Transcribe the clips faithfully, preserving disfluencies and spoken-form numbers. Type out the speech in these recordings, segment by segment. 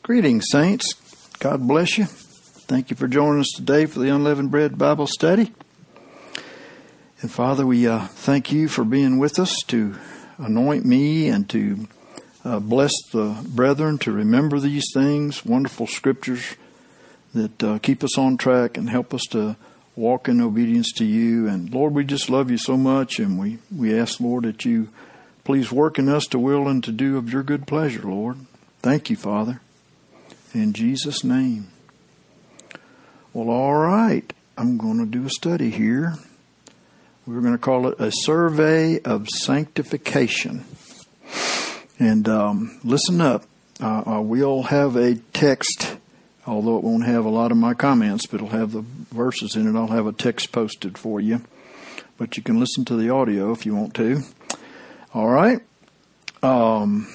Greetings, saints. God bless you. Thank you for joining us today for the Unleavened Bread Bible Study. And Father, we uh, thank you for being with us to anoint me and to uh, bless the brethren to remember these things, wonderful scriptures that uh, keep us on track and help us to walk in obedience to you. And Lord, we just love you so much, and we, we ask, Lord, that you please work in us to will and to do of your good pleasure, Lord. Thank you, Father. In Jesus' name. Well, all right. I'm going to do a study here. We're going to call it a survey of sanctification. And um, listen up. Uh, uh, we'll have a text, although it won't have a lot of my comments, but it'll have the verses in it. I'll have a text posted for you. But you can listen to the audio if you want to. All right. Um...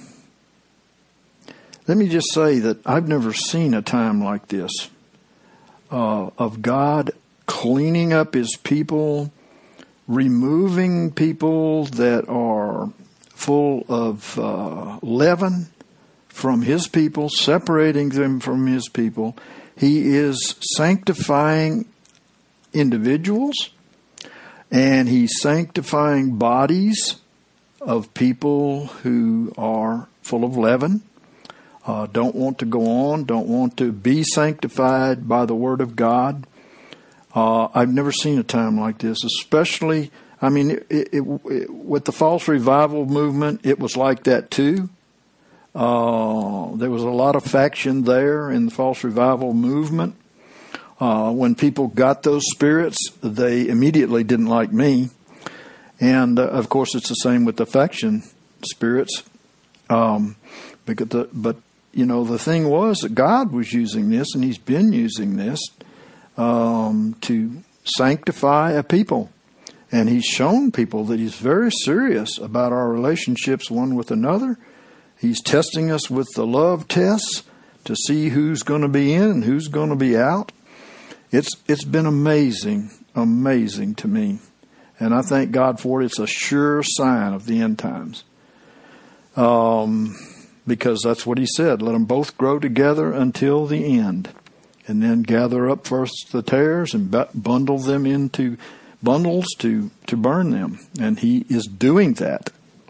Let me just say that I've never seen a time like this uh, of God cleaning up his people, removing people that are full of uh, leaven from his people, separating them from his people. He is sanctifying individuals, and he's sanctifying bodies of people who are full of leaven. Uh, don't want to go on, don't want to be sanctified by the Word of God. Uh, I've never seen a time like this, especially, I mean, it, it, it, with the false revival movement, it was like that too. Uh, there was a lot of faction there in the false revival movement. Uh, when people got those spirits, they immediately didn't like me. And, uh, of course, it's the same with the faction spirits. Um, because the, but, you know, the thing was that God was using this, and he's been using this um, to sanctify a people. And he's shown people that he's very serious about our relationships one with another. He's testing us with the love tests to see who's going to be in and who's going to be out. It's It's been amazing, amazing to me. And I thank God for it. It's a sure sign of the end times. Um... Because that's what he said. Let them both grow together until the end. And then gather up first the tares and bundle them into bundles to, to burn them. And he is doing that.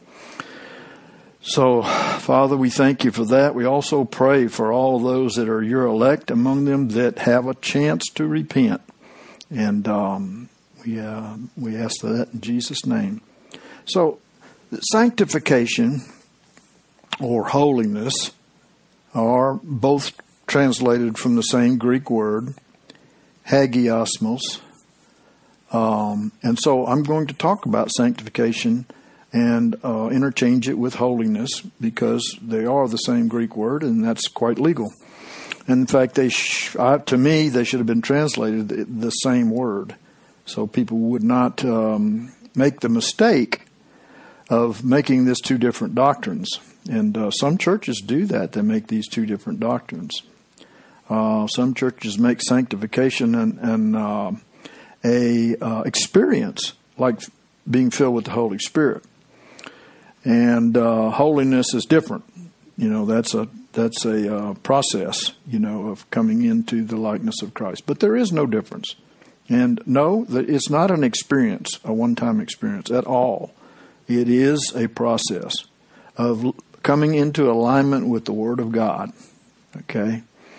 So, Father, we thank you for that. We also pray for all of those that are your elect among them that have a chance to repent. And um, we, uh, we ask that in Jesus' name. So, sanctification or holiness are both translated from the same Greek word, hagiosmos. Um, and so I'm going to talk about sanctification and uh, interchange it with holiness because they are the same Greek word, and that's quite legal. And in fact, they sh- uh, to me, they should have been translated the same word so people would not um, make the mistake of making this two different doctrines. And uh, some churches do that. They make these two different doctrines. Uh, some churches make sanctification and, and uh, a uh, experience like being filled with the Holy Spirit. And uh, holiness is different. You know, that's a that's a uh, process, you know, of coming into the likeness of Christ. But there is no difference. And no, it's not an experience, a one-time experience at all. It is a process of coming into alignment with the Word of God. Okay?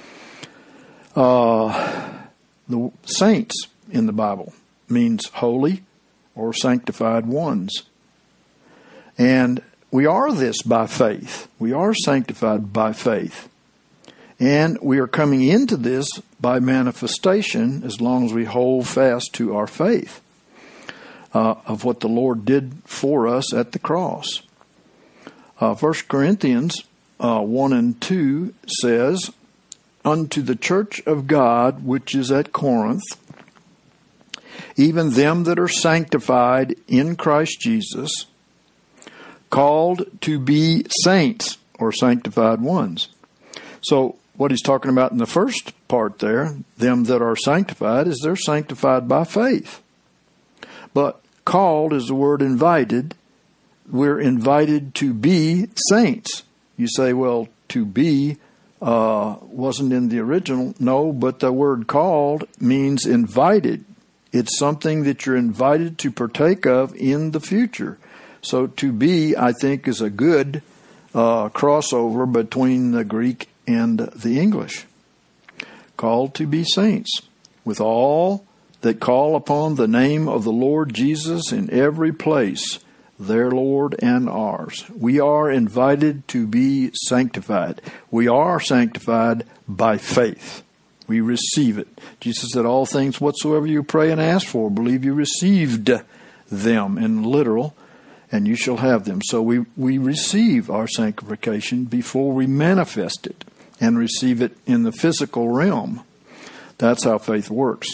Uh, the saints in the Bible means holy or sanctified ones. And we are this by faith. We are sanctified by faith. And we are coming into this by manifestation as long as we hold fast to our faith uh, of what the Lord did for us at the cross. Uh, First Corinthians uh, one and two says, unto the church of God which is at Corinth, even them that are sanctified in Christ Jesus, called to be saints or sanctified ones. So what he's talking about in the first part there, them that are sanctified, is they're sanctified by faith. But called is the word invited. We're invited to be saints. You say, well, to be uh, wasn't in the original. No, but the word called means invited. It's something that you're invited to partake of in the future. So to be, I think, is a good uh, crossover between the Greek and the English. Called to be saints, with all that call upon the name of the Lord Jesus in every place, their Lord and ours. We are invited to be sanctified. We are sanctified by faith. We receive it. Jesus said, all things whatsoever you pray and ask for, believe you received them in literal, and you shall have them. So we, we receive our sanctification before we manifest it and receive it in the physical realm. That's how faith works.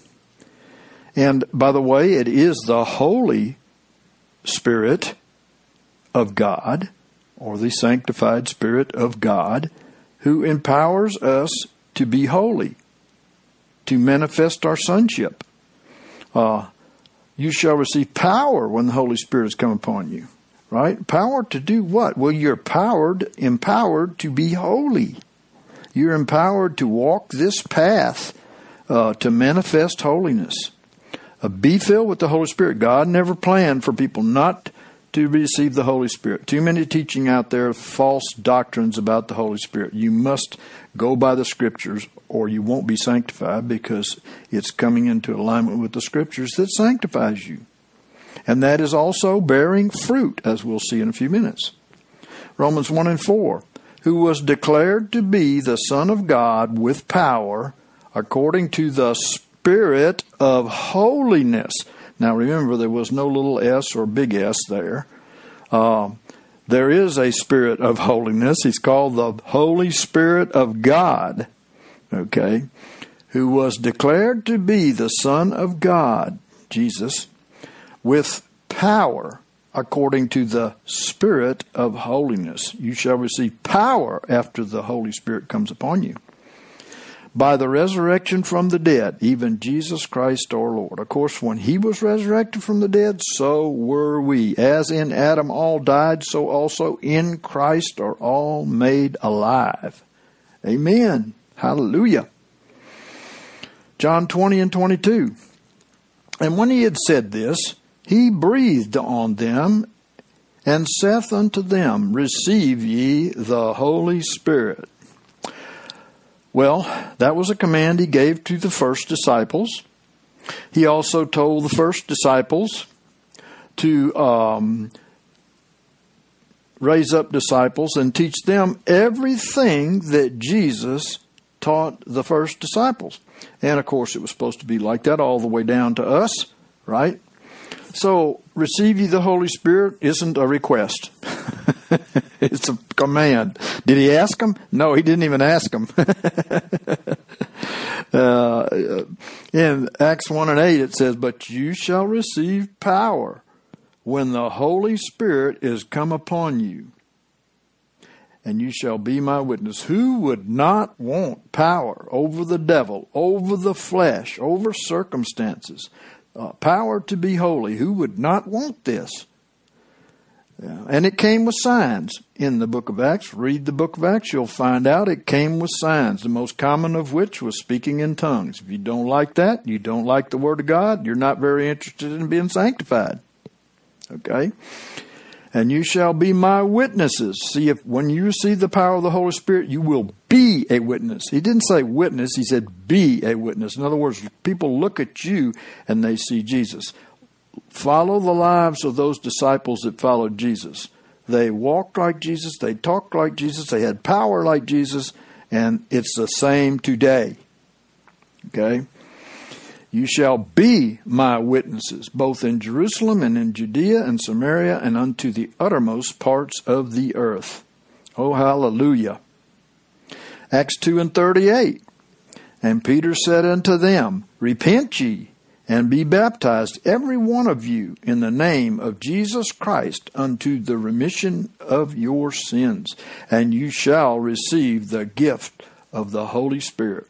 And by the way, it is the Holy Spirit of God, or the sanctified Spirit of God, who empowers us to be holy, to manifest our sonship. Uh, you shall receive power when the Holy Spirit has come upon you. Right? Power to do what? Well, you're powered, empowered to be holy. You're empowered to walk this path uh, to manifest holiness. Uh, be filled with the Holy Spirit. God never planned for people not to receive the Holy Spirit. Too many teaching out there, false doctrines about the Holy Spirit. You must go by the Scriptures or you won't be sanctified, because it's coming into alignment with the Scriptures that sanctifies you. And that is also bearing fruit, as we'll see in a few minutes. Romans one and four, who was declared to be the Son of God with power, according to the Spirit of holiness. Now remember, there was no little s or big S there. Uh, there is a Spirit of holiness. He's called the Holy Spirit of God, okay, who was declared to be the Son of God, Jesus, with power, according to the Spirit of holiness. You shall receive power after the Holy Spirit comes upon you, by the resurrection from the dead, even Jesus Christ our Lord. Of course, when He was resurrected from the dead, so were we. As in Adam all died, so also in Christ are all made alive. Amen. Hallelujah. John twenty and twenty-two. And when He had said this, He breathed on them and saith unto them, receive ye the Holy Spirit. Well, that was a command He gave to the first disciples. He also told the first disciples to um, raise up disciples and teach them everything that Jesus taught the first disciples. And of course, it was supposed to be like that all the way down to us, right? So, receive ye the Holy Spirit isn't a request. It's a command. Did He ask them? No, He didn't even ask them. uh, in Acts one and eight it says, but you shall receive power when the Holy Spirit is come upon you, and you shall be my witness. Who would not want power over the devil, over the flesh, over circumstances? Uh, power to be holy. Who would not want this? Yeah. And it came with signs in the book of Acts. Read the book of Acts, you'll find out it came with signs, the most common of which was speaking in tongues. If you don't like that, you don't like the Word of God, you're not very interested in being sanctified. Okay? And you shall be my witnesses. See, if when you receive the power of the Holy Spirit, you will be a witness. He didn't say witness, He said be a witness. In other words, people look at you and they see Jesus. Follow the lives of those disciples that followed Jesus. They walked like Jesus, they talked like Jesus, they had power like Jesus, and it's the same today. Okay? You shall be my witnesses, both in Jerusalem and in Judea and Samaria and unto the uttermost parts of the earth. Oh, hallelujah. Acts two and thirty-eight. And Peter said unto them, repent ye, and be baptized, every one of you, in the name of Jesus Christ, unto the remission of your sins, and you shall receive the gift of the Holy Spirit.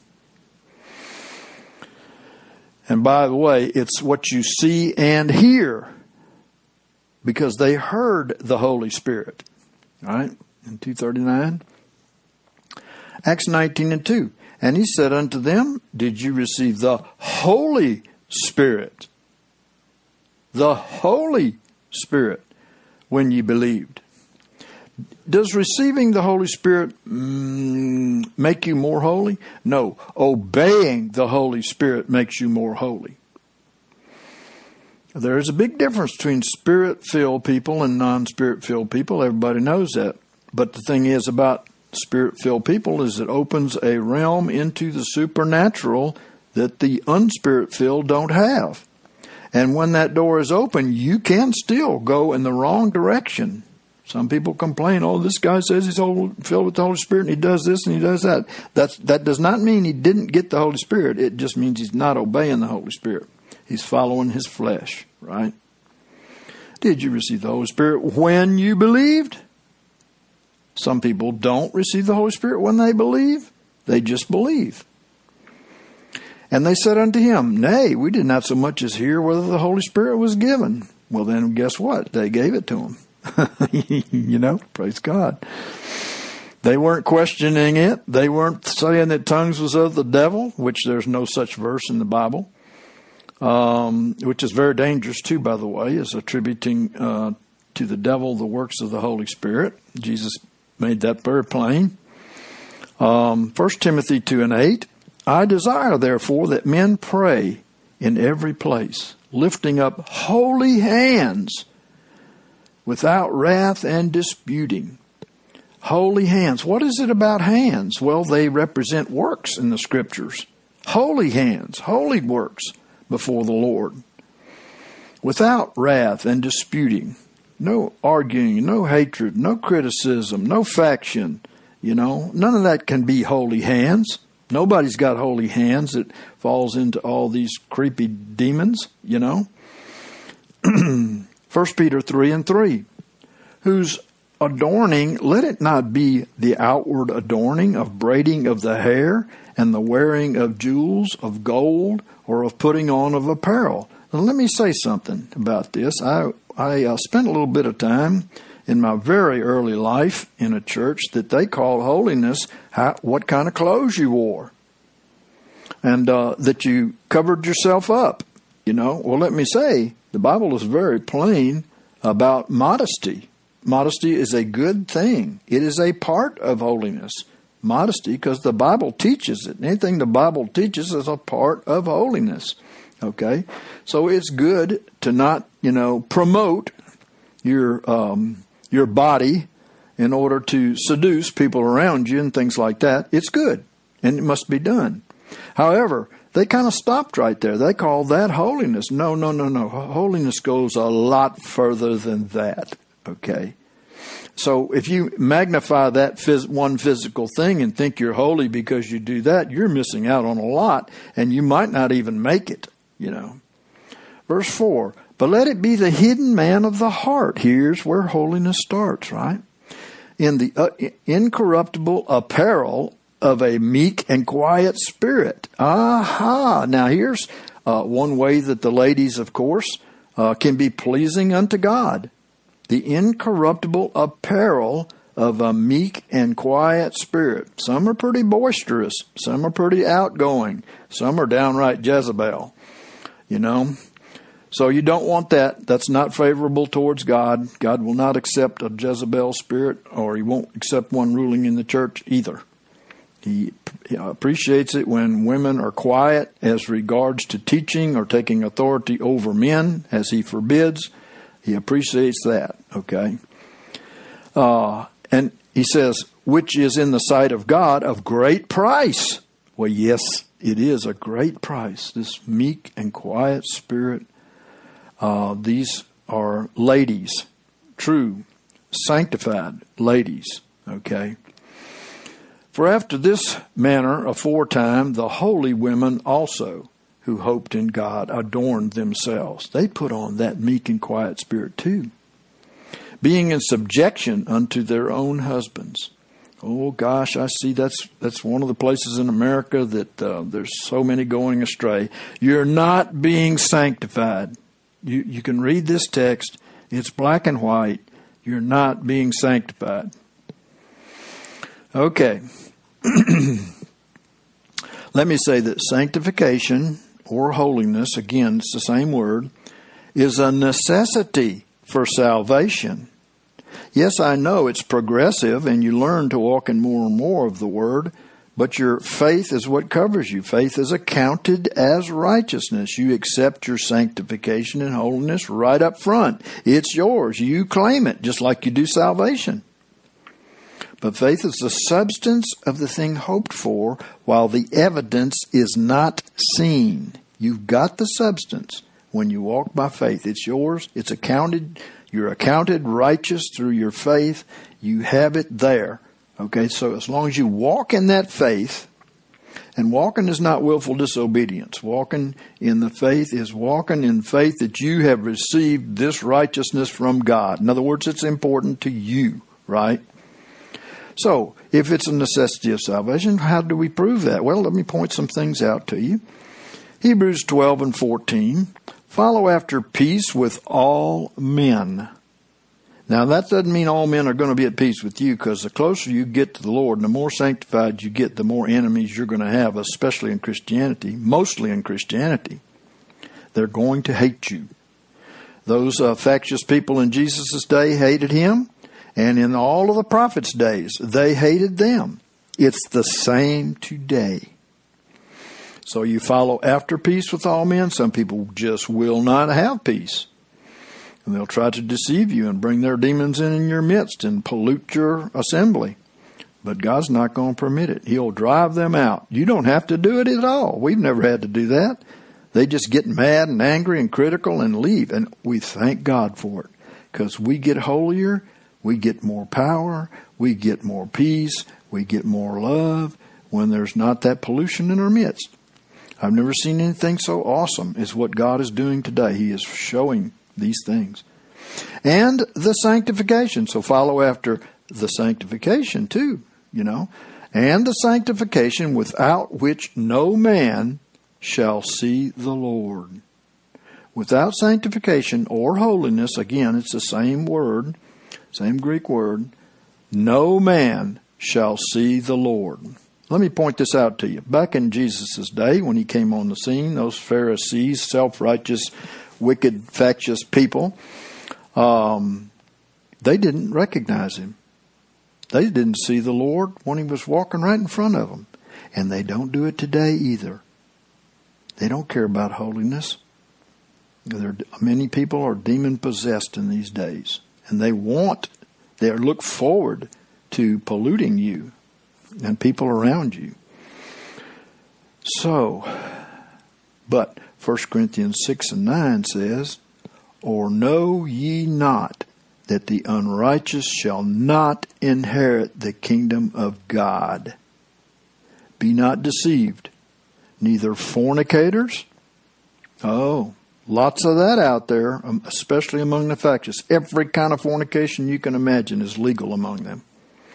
And by the way, it's what you see and hear, because they heard the Holy Spirit. All right? In two thirty-nine. Acts nineteen and two. And he said unto them, did you receive the Holy Spirit? The Holy Spirit when ye believed. Does receiving the Holy Spirit mm, make you more holy? No. Obeying the Holy Spirit makes you more holy. There is a big difference between Spirit-filled people and non-Spirit-filled people. Everybody knows that. But the thing is about Spirit-filled people is it opens a realm into the supernatural that the unspirit-filled don't have. And when that door is open, you can still go in the wrong direction. Some people complain, oh, this guy says he's filled with the Holy Spirit and he does this and he does that. That's, that does not mean he didn't get the Holy Spirit. It just means he's not obeying the Holy Spirit. He's following his flesh, right? Did you receive the Holy Spirit when you believed? Some people don't receive the Holy Spirit when they believe. They just believe. And they said unto him, nay, we did not so much as hear whether the Holy Spirit was given. Well, then guess what? They gave it to him. You know, praise God. They weren't questioning it. They weren't saying that tongues was of the devil, which there's no such verse in the Bible, um, which is very dangerous too, by the way, is attributing uh, to the devil the works of the Holy Spirit. Jesus made that very plain. Um, First Timothy two and eight, I desire, therefore, that men pray in every place, lifting up holy hands without wrath and disputing. Holy hands. What is it about hands? Well, they represent works in the Scriptures. Holy hands, holy works before the Lord. Without wrath and disputing. No arguing, no hatred, no criticism, no faction. You know, none of that can be holy hands. Nobody's got holy hands that falls into all these creepy demons, you know. First Peter three and three, whose adorning, let it not be the outward adorning of braiding of the hair and the wearing of jewels of gold or of putting on of apparel. Now, let me say something about this. I, I uh, spent a little bit of time in my very early life in a church that they called holiness how, what kind of clothes you wore. And uh, that you covered yourself up, you know. Well, let me say, the Bible is very plain about modesty. Modesty is a good thing. It is a part of holiness. Modesty, because the Bible teaches it. Anything the Bible teaches is a part of holiness. Okay? So it's good to not, you know, promote your um, your body in order to seduce people around you and things like that. It's good, and it must be done. However, they kind of stopped right there. They call that holiness. No, no, no, no. Holiness goes a lot further than that. Okay? So if you magnify that phys- one physical thing and think you're holy because you do that, you're missing out on a lot, and you might not even make it, you know. Verse four, but let it be the hidden man of the heart. Here's where holiness starts, right? In the uh, incorruptible apparel of a meek and quiet spirit. Aha! Now here's uh, one way that the ladies, of course, uh, can be pleasing unto God. The incorruptible apparel of a meek and quiet spirit. Some are pretty boisterous. Some are pretty outgoing. Some are downright Jezebel. You know? So you don't want that. That's not favorable towards God. God will not accept a Jezebel spirit, or He won't accept one ruling in the church either. He appreciates it when women are quiet as regards to teaching or taking authority over men, as He forbids. He appreciates that, okay? Uh, and He says, which is in the sight of God of great price. Well, yes, it is a great price. This meek and quiet spirit. Uh, these are ladies, true, sanctified ladies, okay? For after this manner aforetime, the holy women also, who hoped in God, adorned themselves. They put on that meek and quiet spirit too, being in subjection unto their own husbands. Oh gosh, I see that's that's one of the places in America that uh, there's so many going astray. You're not being sanctified. You you can read this text. It's black and white. You're not being sanctified. Okay. Let me say that sanctification or holiness, again, it's the same word, is a necessity for salvation. Yes, I know it's progressive and you learn to walk in more and more of the Word, but your faith is what covers you. Faith is accounted as righteousness. You accept your sanctification and holiness right up front. It's yours. You claim it, just like you do salvation. But faith is the substance of the thing hoped for, while the evidence is not seen. You've got the substance when you walk by faith. It's yours. It's accounted. You're accounted righteous through your faith. You have it there. Okay, so as long as you walk in that faith, and walking is not willful disobedience. Walking in the faith is walking in faith that you have received this righteousness from God. In other words, it's important to you, right? So, if it's a necessity of salvation, how do we prove that? Well, let me point some things out to you. Hebrews twelve and fourteen, follow after peace with all men. Now, that doesn't mean all men are going to be at peace with you, because the closer you get to the Lord and the more sanctified you get, the more enemies you're going to have, especially in Christianity, mostly in Christianity. They're going to hate you. Those uh, factious people in Jesus' day hated him. And in all of the prophets' days, they hated them. It's the same today. So you follow after peace with all men. Some people just will not have peace. And they'll try to deceive you and bring their demons in in your midst and pollute your assembly. But God's not going to permit it. He'll drive them out. You don't have to do it at all. We've never had to do that. They just get mad and angry and critical and leave. And we thank God for it, because we get holier. We get more power, we get more peace, we get more love when there's not that pollution in our midst. I've never seen anything so awesome as what God is doing today. He is showing these things. And the sanctification. So follow after the sanctification too, you know. And the sanctification without which no man shall see the Lord. Without sanctification or holiness, again, it's the same word, same Greek word, no man shall see the Lord. Let me point this out to you. Back in Jesus' day, when he came on the scene, those Pharisees, self-righteous, wicked, factious people, um, they didn't recognize him. They didn't see the Lord when he was walking right in front of them. And they don't do it today either. They don't care about holiness. There, many people are demon-possessed in these days. And they want, they look forward to polluting you and people around you. So, but First Corinthians six and nine says, or know ye not that the unrighteous shall not inherit the kingdom of God? Be not deceived, neither fornicators. Oh, lots of that out there, especially among the factious. Every kind of fornication you can imagine is legal among them.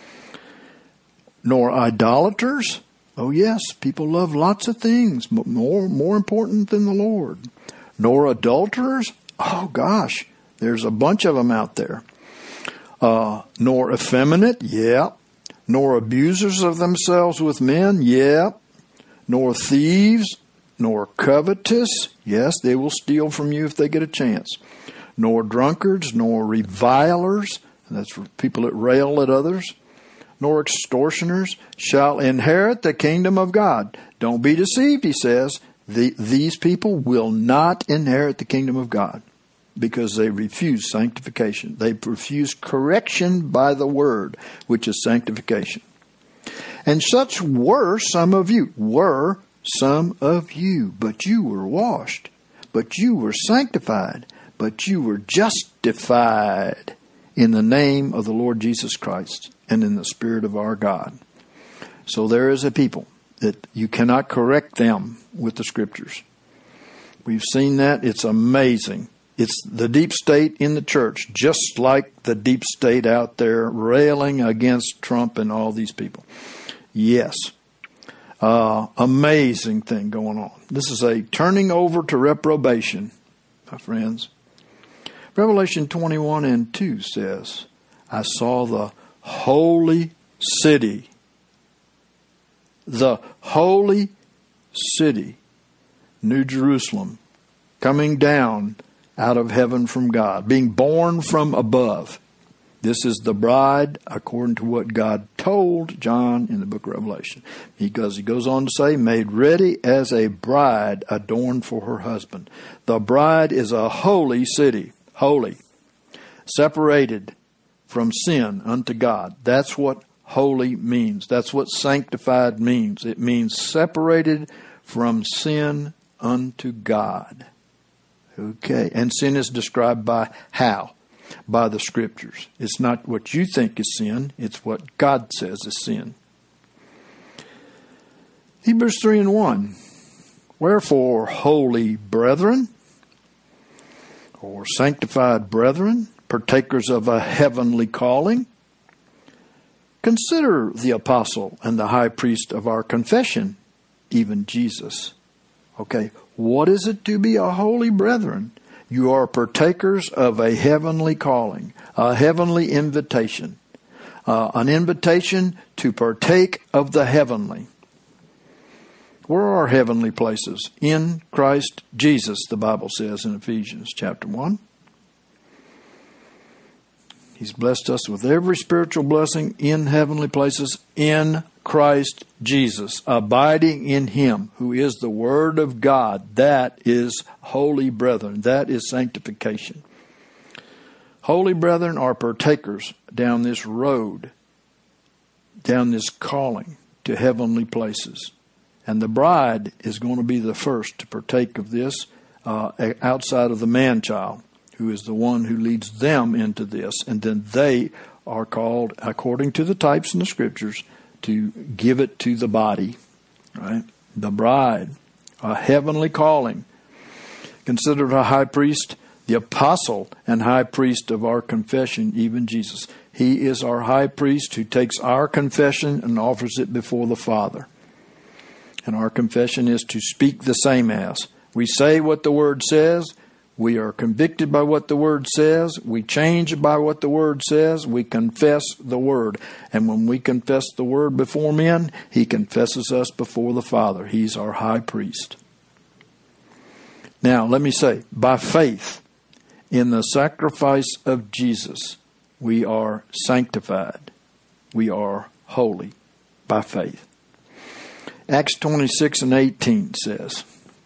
Nor idolaters. Oh yes, people love lots of things, more more important than the Lord. Nor adulterers. Oh gosh, there's a bunch of them out there. Uh, nor effeminate. Yeah. Nor abusers of themselves with men. Yeah. Nor thieves. Nor covetous. Yes, they will steal from you if they get a chance. Nor drunkards, nor revilers. That's for people that rail at others. Nor extortioners shall inherit the kingdom of God. Don't be deceived, he says. The, these people will not inherit the kingdom of God because they refuse sanctification. They refuse correction by the word, which is sanctification. And such were some of you. Were some of you. But you were washed. But you were sanctified. But you were justified in the name of the Lord Jesus Christ and in the Spirit of our God. So there is a people that you cannot correct them with the Scriptures. We've seen that. It's amazing. It's the deep state in the church, just like the deep state out there railing against Trump and all these people. Yes. Uh, amazing thing going on. This is a turning over to reprobation, my friends. Revelation twenty-one and two says, I saw the holy city. the holy city, New Jerusalem, coming down out of heaven from God, being born from above. This is the bride, according to what God told John in the book of Revelation. Because he goes on to say, made ready as a bride adorned for her husband. The bride is a holy city, holy, separated from sin unto God. That's what holy means. That's what sanctified means. It means separated from sin unto God. Okay, and sin is described by how? By the Scriptures. It's not what you think is sin, it's what God says is sin. Hebrews three and one. Wherefore, holy brethren, or sanctified brethren, partakers of a heavenly calling, consider the apostle and the high priest of our confession, even Jesus. Okay, what is it to be a holy brethren? You are partakers of a heavenly calling, a heavenly invitation, uh, an invitation to partake of the heavenly. Where are heavenly places? In Christ Jesus, the Bible says in Ephesians chapter one. He's blessed us with every spiritual blessing in heavenly places in Christ Jesus, abiding in Him, who is the Word of God. That is holy brethren. That is sanctification. Holy brethren are partakers down this road, down this calling to heavenly places. And the bride is going to be the first to partake of this uh, outside of the man-child, who is the one who leads them into this. And then they are called, according to the types in the Scriptures, to give it to the body, right? The bride, a heavenly calling. Considered a high priest, the apostle and high priest of our confession, even Jesus. He is our high priest who takes our confession and offers it before the Father. And our confession is to speak the same as. We say what the Word says. We are convicted by what the Word says. We change by what the Word says. We confess the Word. And when we confess the Word before men, He confesses us before the Father. He's our high priest. Now, let me say, by faith in the sacrifice of Jesus, we are sanctified. We are holy by faith. Acts twenty-six and eighteen says,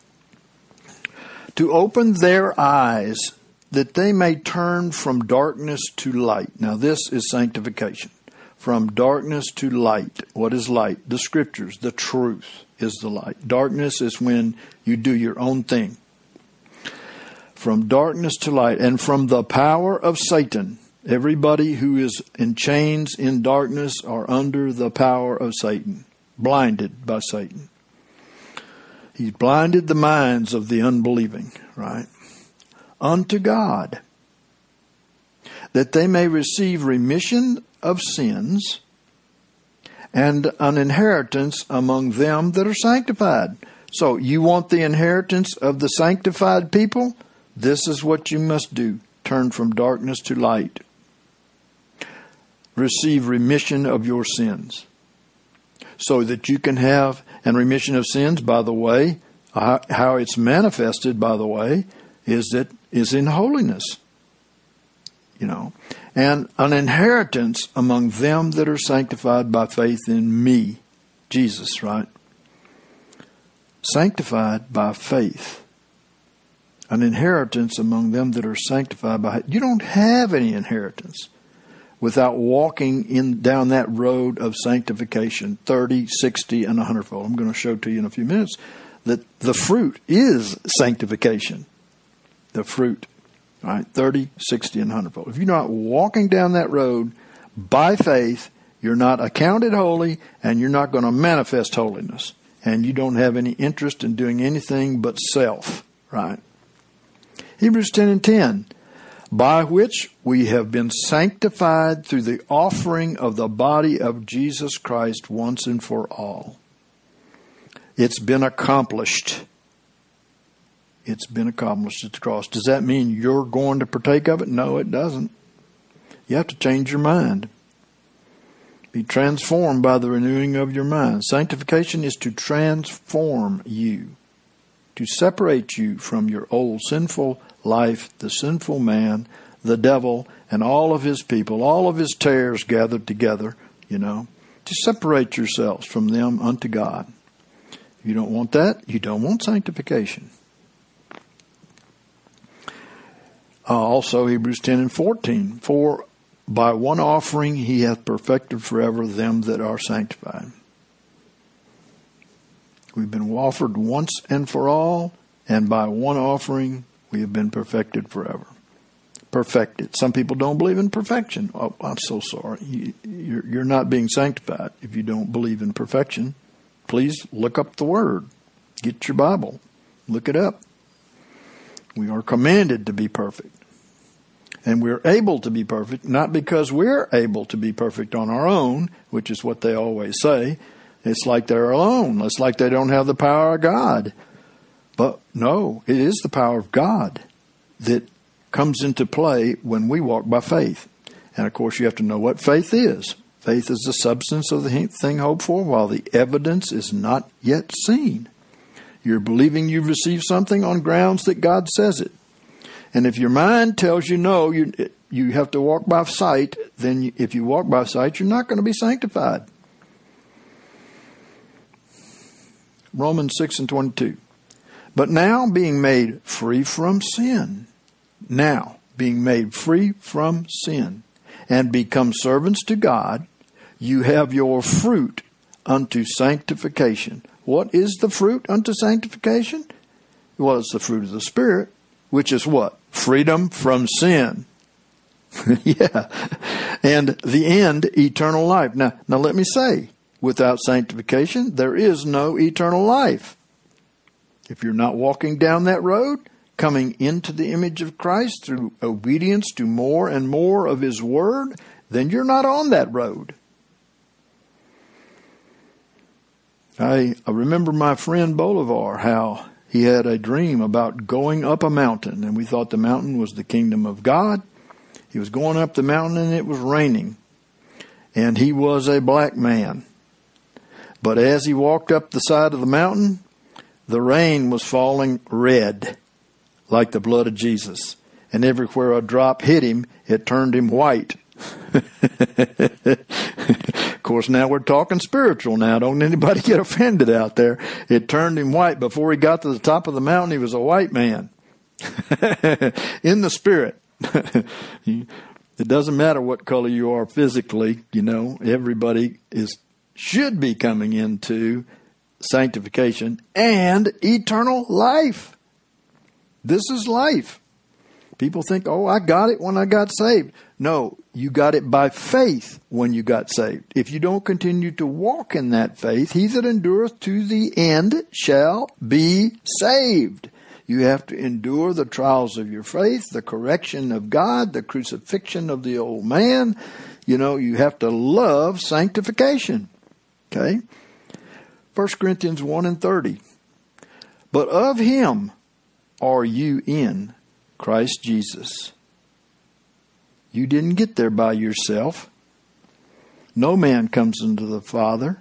to open their eyes that they may turn from darkness to light. Now this is sanctification. From darkness to light. What is light? The Scriptures. The truth is the light. Darkness is when you do your own thing. From darkness to light. And from the power of Satan. Everybody who is in chains in darkness are under the power of Satan. Blinded by Satan. He's blinded the minds of the unbelieving, right? Unto God, that they may receive remission of sins and an inheritance among them that are sanctified. So you want the inheritance of the sanctified people? This is what you must do. Turn from darkness to light. Receive remission of your sins. So that you can have, and remission of sins, by the way, how it's manifested, by the way, is that is in holiness. You know, and an inheritance among them that are sanctified by faith in me, Jesus, right? Sanctified by faith. An inheritance among them that are sanctified by. You don't have any inheritance without walking in down that road of sanctification, thirty, sixty, and a hundredfold. I'm going to show to you in a few minutes that the fruit is sanctification. The fruit, all right, thirty, sixty, and a hundredfold. If you're not walking down that road by faith, you're not accounted holy, and you're not going to manifest holiness. And you don't have any interest in doing anything but self, right? Hebrews ten and ten. By which we have been sanctified through the offering of the body of Jesus Christ once and for all. It's been accomplished. It's been accomplished at the cross. Does that mean you're going to partake of it? No, it doesn't. You have to change your mind. Be transformed by the renewing of your mind. Sanctification is to transform you, to separate you from your old sinful life, the sinful man, the devil, and all of his people, all of his tares gathered together, you know, to separate yourselves from them unto God. If you don't want that, you don't want sanctification. Uh, also, Hebrews ten and fourteen, for by one offering he hath perfected forever them that are sanctified. We've been offered once and for all, and by one offering we have been perfected forever. Perfected. Some people don't believe in perfection. Oh, I'm so sorry. You, you're, you're not being sanctified if you don't believe in perfection. Please look up the Word. Get your Bible. Look it up. We are commanded to be perfect. And we're able to be perfect, not because we're able to be perfect on our own, which is what they always say. It's like they're alone. It's like they don't have the power of God. But no, it is the power of God that comes into play when we walk by faith. And of course, you have to know what faith is. Faith is the substance of the thing hoped for, while the evidence is not yet seen. You're believing you've received something on grounds that God says it. And if your mind tells you no, you you have to walk by sight, then you, if you walk by sight, you're not going to be sanctified. Romans six and twenty-two. But now being made free from sin, now being made free from sin, and become servants to God, you have your fruit unto sanctification. What is the fruit unto sanctification? Well, it's the fruit of the Spirit, which is what? Freedom from sin. Yeah. And the end, eternal life. Now, now let me say, without sanctification, there is no eternal life. If you're not walking down that road, coming into the image of Christ through obedience to more and more of His Word, then you're not on that road. I, I remember my friend Bolivar, how he had a dream about going up a mountain, and we thought the mountain was the kingdom of God. He was going up the mountain and it was raining, and he was a black man. But as he walked up the side of the mountain, the rain was falling red, like the blood of Jesus. And everywhere a drop hit him, it turned him white. Of course, now we're talking spiritual now. Don't anybody get offended out there. It turned him white. Before he got to the top of the mountain, he was a white man. In the Spirit. It doesn't matter what color you are physically, you know. Everybody is should be coming into sanctification and eternal life. This is life. People think, oh, I got it when I got saved. No, you got it by faith when you got saved. If you don't continue to walk in that faith, he that endureth to the end shall be saved. You have to endure the trials of your faith, the correction of God, the crucifixion of the old man. You know, you have to love sanctification. Okay? First Corinthians one and thirty. But of him are you in Christ Jesus. You didn't get there by yourself. No man comes into the Father.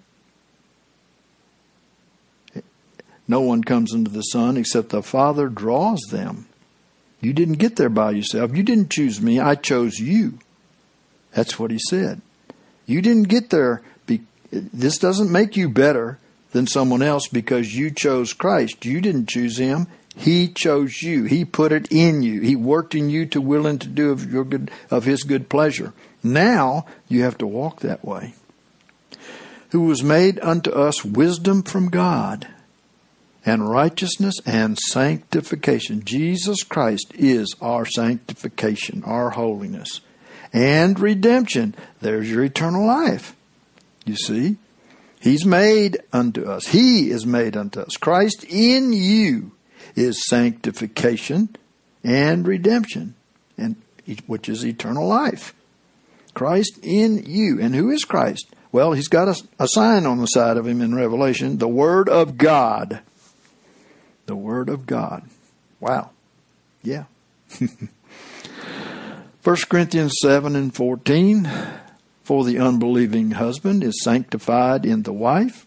No one comes into the Son except the Father draws them. You didn't get there by yourself. You didn't choose me. I chose you. That's what he said. You didn't get there. Be- this doesn't make you better than someone else because you chose Christ. You didn't choose him. He chose you. He put it in you. He worked in you to will and to do of your good, of his good pleasure. Now you have to walk that way. Who was made unto us wisdom from God and righteousness and sanctification. Jesus Christ is our sanctification, our holiness, and redemption. There's your eternal life. You see? He's made unto us. He is made unto us. Christ in you is sanctification and redemption, and which is eternal life. Christ in you. And who is Christ? Well, he's got a, a sign on the side of him in Revelation, the Word of God. The Word of God. Wow. Yeah. First Corinthians seven and fourteen. for the unbelieving husband is sanctified in the wife.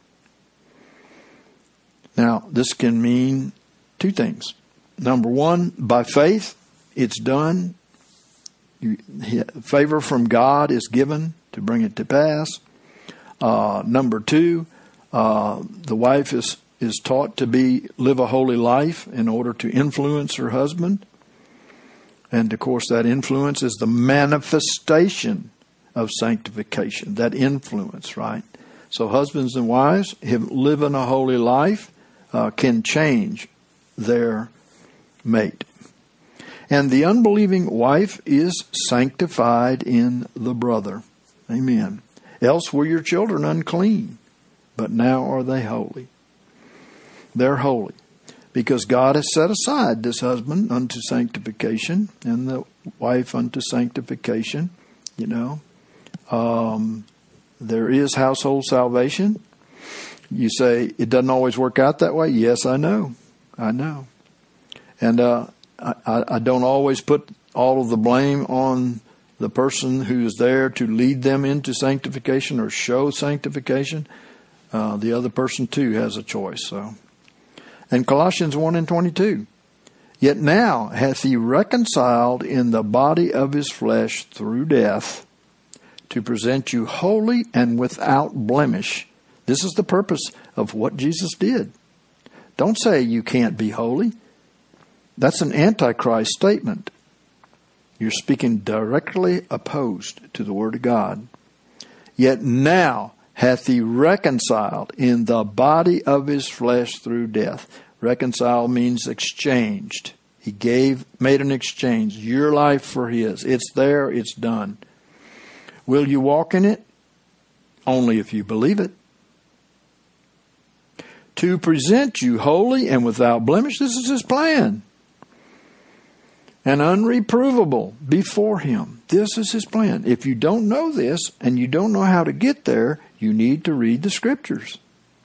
Now, this can mean two things. Number one, by faith, it's done. You, favor from God is given to bring it to pass. Uh, number two, uh, the wife is, is taught to be live a holy life in order to influence her husband. And, of course, that influence is the manifestation of sanctification, that influence, right? So husbands and wives who live in a holy life uh, can change their mate. And the unbelieving wife is sanctified in the brother. Amen. Else were your children unclean, but now are they holy. They're holy because God has set aside this husband unto sanctification and the wife unto sanctification. You know, um, there is household salvation. You say it doesn't always work out that way. Yes, I know. I know. And uh, I, I don't always put all of the blame on the person who is there to lead them into sanctification or show sanctification. Uh, the other person, too, has a choice. So, and Colossians one and twenty-two. Yet now hath he reconciled in the body of his flesh through death to present you holy and without blemish. This is the purpose of what Jesus did. Don't say you can't be holy. That's an antichrist statement. You're speaking directly opposed to the Word of God. Yet now hath he reconciled in the body of his flesh through death. Reconcile means exchanged. He gave, made an exchange. Your life for his. It's there, it's done. Will you walk in it? Only if you believe it. To present you holy and without blemish. This is his plan. And unreprovable before him. This is his plan. If you don't know this and you don't know how to get there, you need to read the scriptures.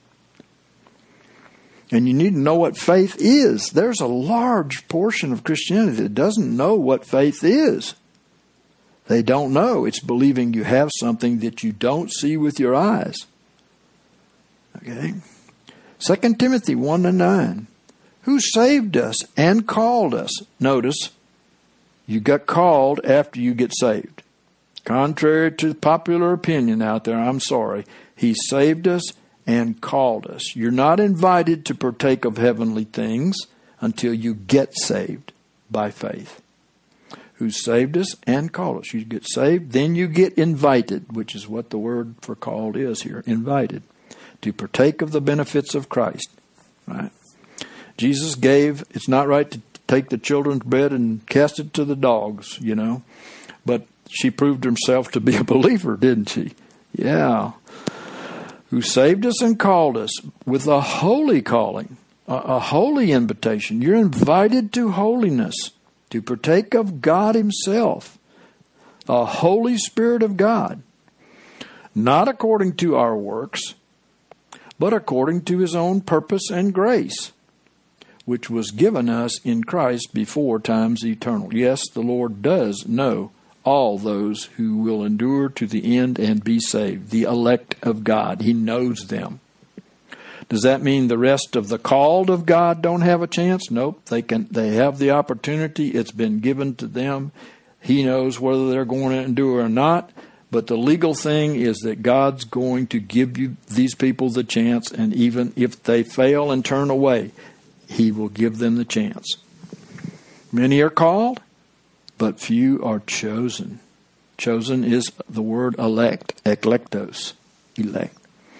And you need to know what faith is. There's a large portion of Christianity that doesn't know what faith is. They don't know. It's believing you have something that you don't see with your eyes. Okay? Second Timothy one and nine. Who saved us and called us. Notice, you got called after you get saved. Contrary to popular opinion out there, I'm sorry. He saved us and called us. You're not invited to partake of heavenly things until you get saved by faith. Who saved us and called us. You get saved, then you get invited, which is what the word for called is here, invited, to partake of the benefits of Christ. Right? Jesus gave, it's not right to take the children's bread and cast it to the dogs, you know. But she proved herself to be a believer, didn't she? Yeah. Who saved us and called us with a holy calling, a, a holy invitation. You're invited to holiness, to partake of God himself, a Holy Spirit of God, not according to our works, but according to his own purpose and grace, which was given us in Christ before times eternal. Yes, the Lord does know all those who will endure to the end and be saved, the elect of God. He knows them. Does that mean the rest of the called of God don't have a chance? Nope, they can. They have the opportunity. It's been given to them. He knows whether they're going to endure or not. But the legal thing is that God's going to give you these people the chance, and even if they fail and turn away, he will give them the chance. Many are called, but few are chosen. Chosen is the word elect, eklektos, elect.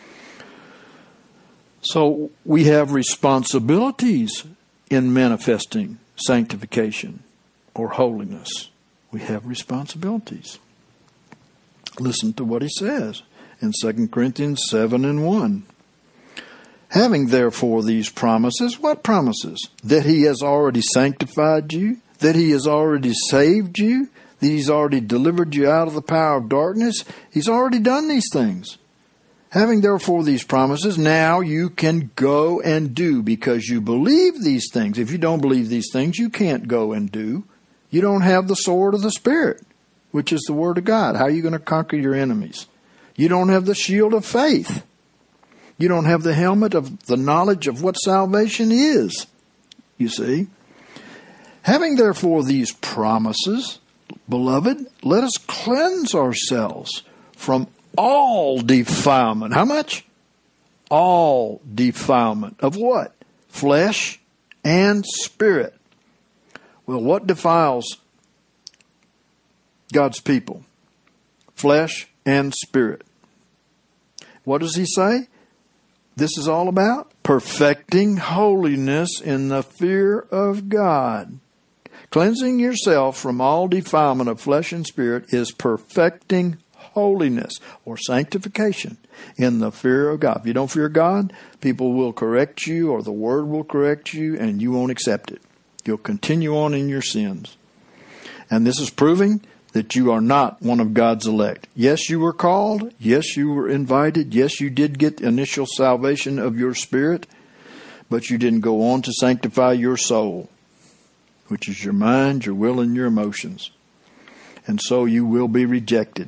So we have responsibilities in manifesting sanctification or holiness. We have responsibilities. Listen to what he says in Second Corinthians seven and one. Having therefore these promises, what promises? That he has already sanctified you, that he has already saved you, that he's already delivered you out of the power of darkness. He's already done these things. Having therefore these promises, now you can go and do because you believe these things. If you don't believe these things, you can't go and do. You don't have the sword of the Spirit. which is the Word of God. How are you going to conquer your enemies? You don't have the shield of faith. You don't have the helmet of the knowledge of what salvation is, you see. Having therefore these promises, beloved, let us cleanse ourselves from all defilement. How much? All defilement. Of what? Flesh and spirit. Well, what defiles God's people? Flesh and spirit. What does he say? This is all about perfecting holiness in the fear of God. Cleansing yourself from all defilement of flesh and spirit is perfecting holiness or sanctification in the fear of God. If you don't fear God, people will correct you or the Word will correct you and you won't accept it. You'll continue on in your sins. And this is proving that you are not one of God's elect. Yes, you were called. Yes, you were invited. Yes, you did get initial salvation of your spirit, but you didn't go on to sanctify your soul, which is your mind, your will, and your emotions. And so you will be rejected.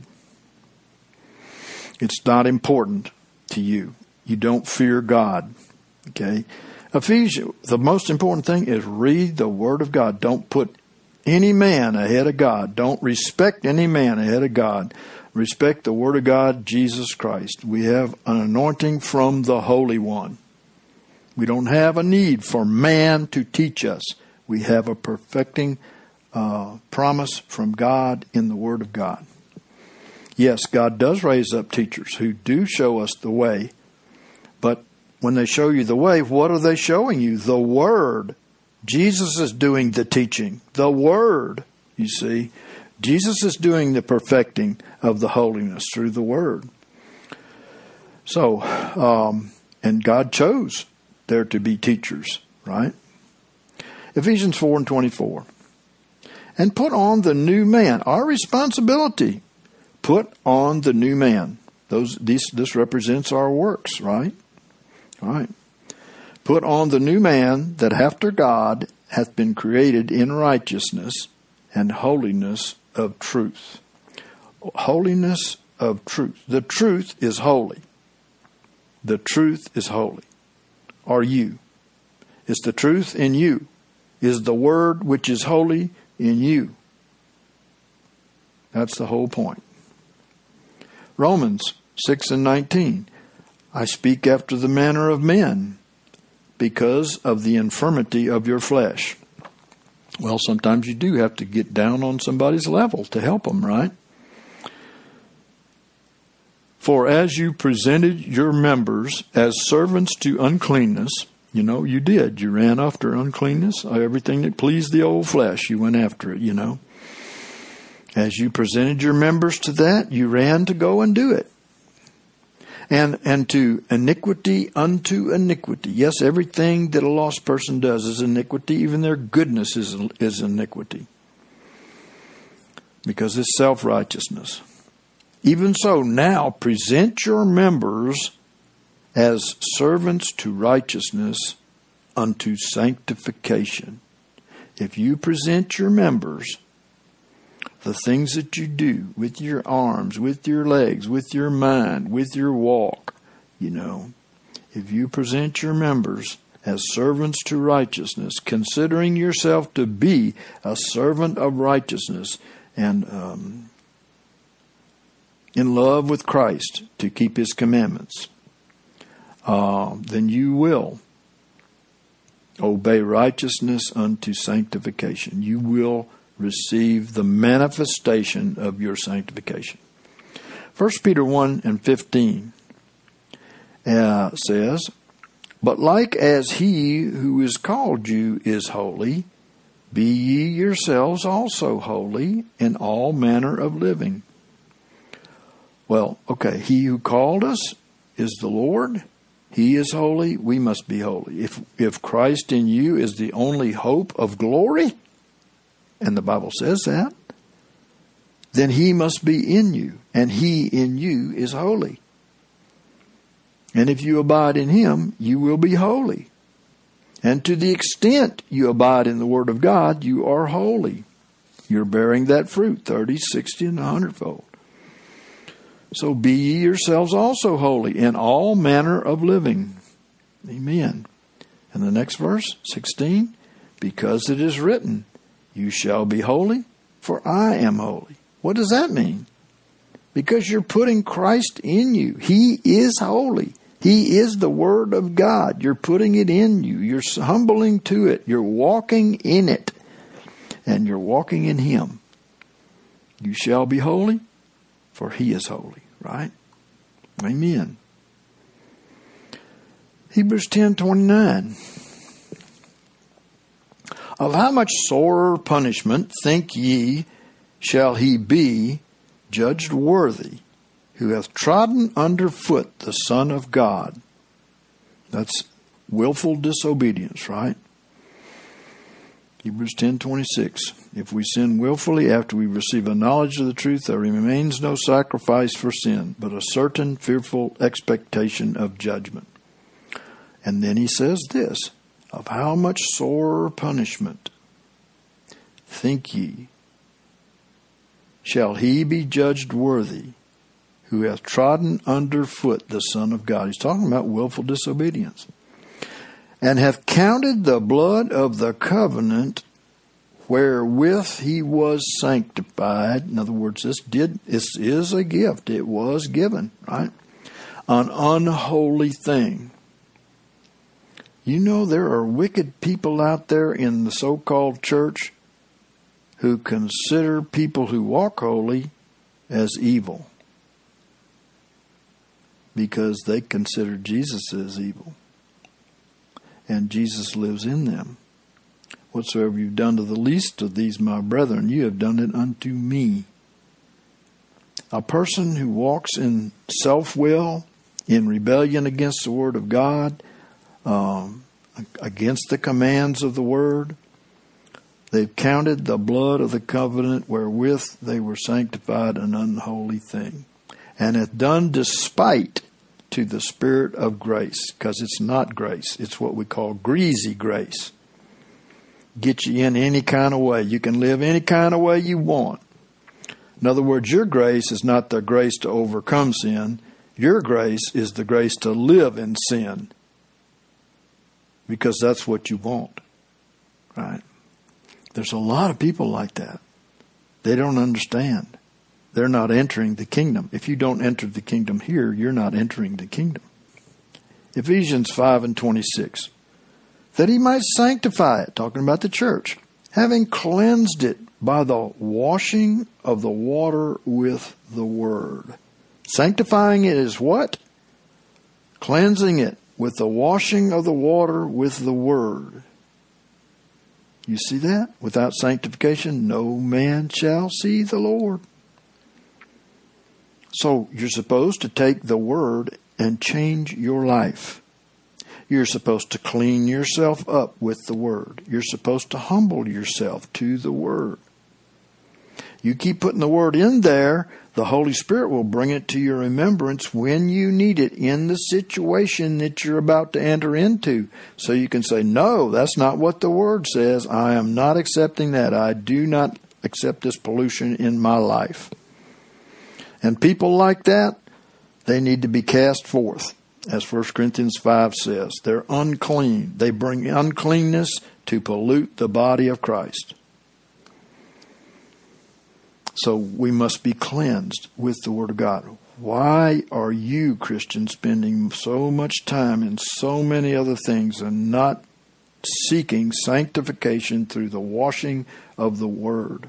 It's not important to you. You don't fear God. Okay? Ephesians, the most important thing is read the Word of God. Don't put any man ahead of God. Don't respect any man ahead of God. Respect the Word of God, Jesus Christ. We have an anointing from the Holy One. We don't have a need for man to teach us. We have a perfecting uh, promise from God in the Word of God. Yes, God does raise up teachers who do show us the way. But when they show you the way, what are they showing you? The Word. Jesus is doing the teaching. The Word, you see. Jesus is doing the perfecting of the holiness through the Word. So, um, and God chose there to be teachers, right? Ephesians four and twenty-four. And put on the new man. Our responsibility. Put on the new man. Those, these, this represents our works, right? All right. Put on the new man that after God hath been created in righteousness and holiness of truth. Holiness of truth. The truth is holy. The truth is holy. Are you? Is the truth in you? Is the Word which is holy in you? That's the whole point. Romans six and nineteen. I speak after the manner of men, because of the infirmity of your flesh. Well, sometimes you do have to get down on somebody's level to help them, right? For as you presented your members as servants to uncleanness, you know, you did. You ran after uncleanness, everything that pleased the old flesh, you went after it, you know. As you presented your members to that, you ran to go and do it. And and to iniquity unto iniquity. Yes, everything that a lost person does is iniquity. Even their goodness is, is iniquity. Because it's self-righteousness. Even so, now present your members as servants to righteousness unto sanctification. If you present your members, the things that you do with your arms, with your legs, with your mind, with your walk, you know, if you present your members as servants to righteousness, considering yourself to be a servant of righteousness and um, in love with Christ to keep His commandments, uh, then you will obey righteousness unto sanctification. You will receive the manifestation of your sanctification. First Peter one and fifteen uh, says, But like as He who is called you is holy, be ye yourselves also holy in all manner of living. Well, okay, He who called us is the Lord. He is holy. We must be holy. If if Christ in you is the only hope of glory, and the Bible says that, then He must be in you, and He in you is holy. And if you abide in Him, you will be holy. And to the extent you abide in the Word of God, you are holy. You're bearing that fruit, thirty, sixty, and a hundredfold. So be ye yourselves also holy in all manner of living. Amen. And the next verse, sixteen, because it is written, you shall be holy, for I am holy. What does that mean? Because you're putting Christ in you. He is holy. He is the Word of God. You're putting it in you. You're humbling to it. You're walking in it. And you're walking in Him. You shall be holy, for He is holy. Right? Amen. Hebrews ten twenty-nine. Of how much sorer punishment, think ye, shall he be judged worthy, who hath trodden under foot the Son of God? That's willful disobedience, right? Hebrews ten twenty-six. If we sin willfully after we receive a knowledge of the truth, there remains no sacrifice for sin, but a certain fearful expectation of judgment. And then he says this, of how much sorer punishment, think ye, shall he be judged worthy, who hath trodden under foot the Son of God? He's talking about willful disobedience. And hath counted the blood of the covenant wherewith he was sanctified. In other words, this did this is a gift. It was given, right? An unholy thing. You know, there are wicked people out there in the so-called church who consider people who walk holy as evil because they consider Jesus as evil. And Jesus lives in them. Whatsoever you've done to the least of these, my brethren, you have done it unto me. A person who walks in self-will, in rebellion against the Word of God, um, against the commands of the Word, they've counted the blood of the covenant wherewith they were sanctified an unholy thing, and hath done despite to the Spirit of grace, because it's not grace. It's what we call greasy grace. Get you in any kind of way. You can live any kind of way you want. In other words, your grace is not the grace to overcome sin. Your grace is the grace to live in sin. Because that's what you want. Right? There's a lot of people like that. They don't understand. They're not entering the kingdom. If you don't enter the kingdom here, you're not entering the kingdom. Ephesians five and twenty-six. That he might sanctify it, talking about the church, having cleansed it by the washing of the water with the word. Sanctifying it is what? Cleansing it with the washing of the water with the word. You see that? Without sanctification, no man shall see the Lord. So you're supposed to take the word and change your life. You're supposed to clean yourself up with the word. You're supposed to humble yourself to the word. You keep putting the word in there, the Holy Spirit will bring it to your remembrance when you need it in the situation that you're about to enter into. So you can say, no, that's not what the word says. I am not accepting that. I do not accept this pollution in my life. And people like that, they need to be cast forth. As First Corinthians five says, they're unclean. They bring uncleanness to pollute the body of Christ. So we must be cleansed with the Word of God. Why are you, Christians, spending so much time in so many other things and not seeking sanctification through the washing of the Word?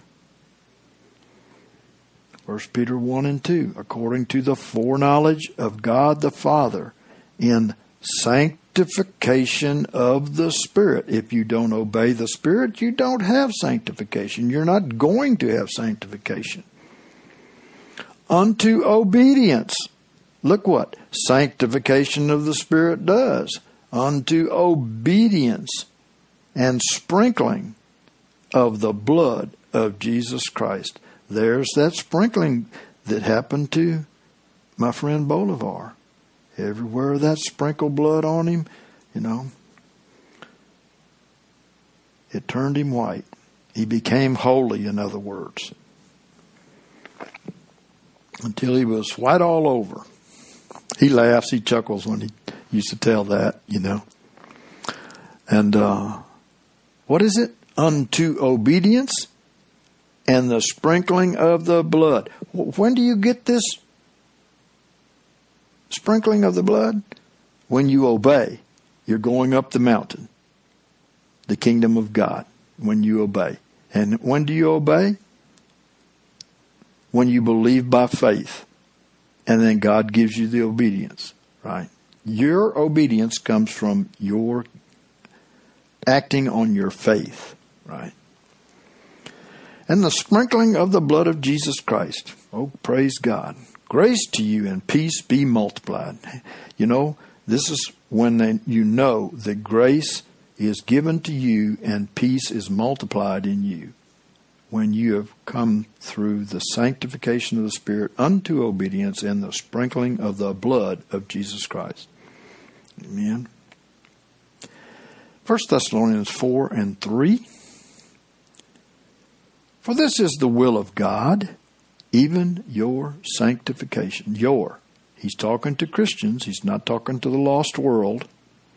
First Peter one and two, according to the foreknowledge of God the Father, in sanctification of the Spirit. If you don't obey the Spirit, you don't have sanctification. You're not going to have sanctification. Unto obedience. Look what sanctification of the Spirit does. Unto obedience and sprinkling of the blood of Jesus Christ. There's that sprinkling that happened to my friend Bolivar. Everywhere that sprinkled blood on him, you know, it turned him white. He became holy, in other words, until he was white all over. He laughs, he chuckles when he used to tell that, you know. And uh, what is it? Unto obedience and the sprinkling of the blood. When do you get this sprinkling of the blood? When you obey. You're going up the mountain, the kingdom of God, when you obey. And when do you obey? When you believe by faith. And then God gives you the obedience, right? Your obedience comes from your acting on your faith, right? And the sprinkling of the blood of Jesus Christ. Oh, praise God. Grace to you and peace be multiplied. You know, this is when they, you know that grace is given to you and peace is multiplied in you. When you have come through the sanctification of the Spirit unto obedience and the sprinkling of the blood of Jesus Christ. Amen. First Thessalonians four and three. For this is the will of God, even your sanctification. Your. He's talking to Christians. He's not talking to the lost world.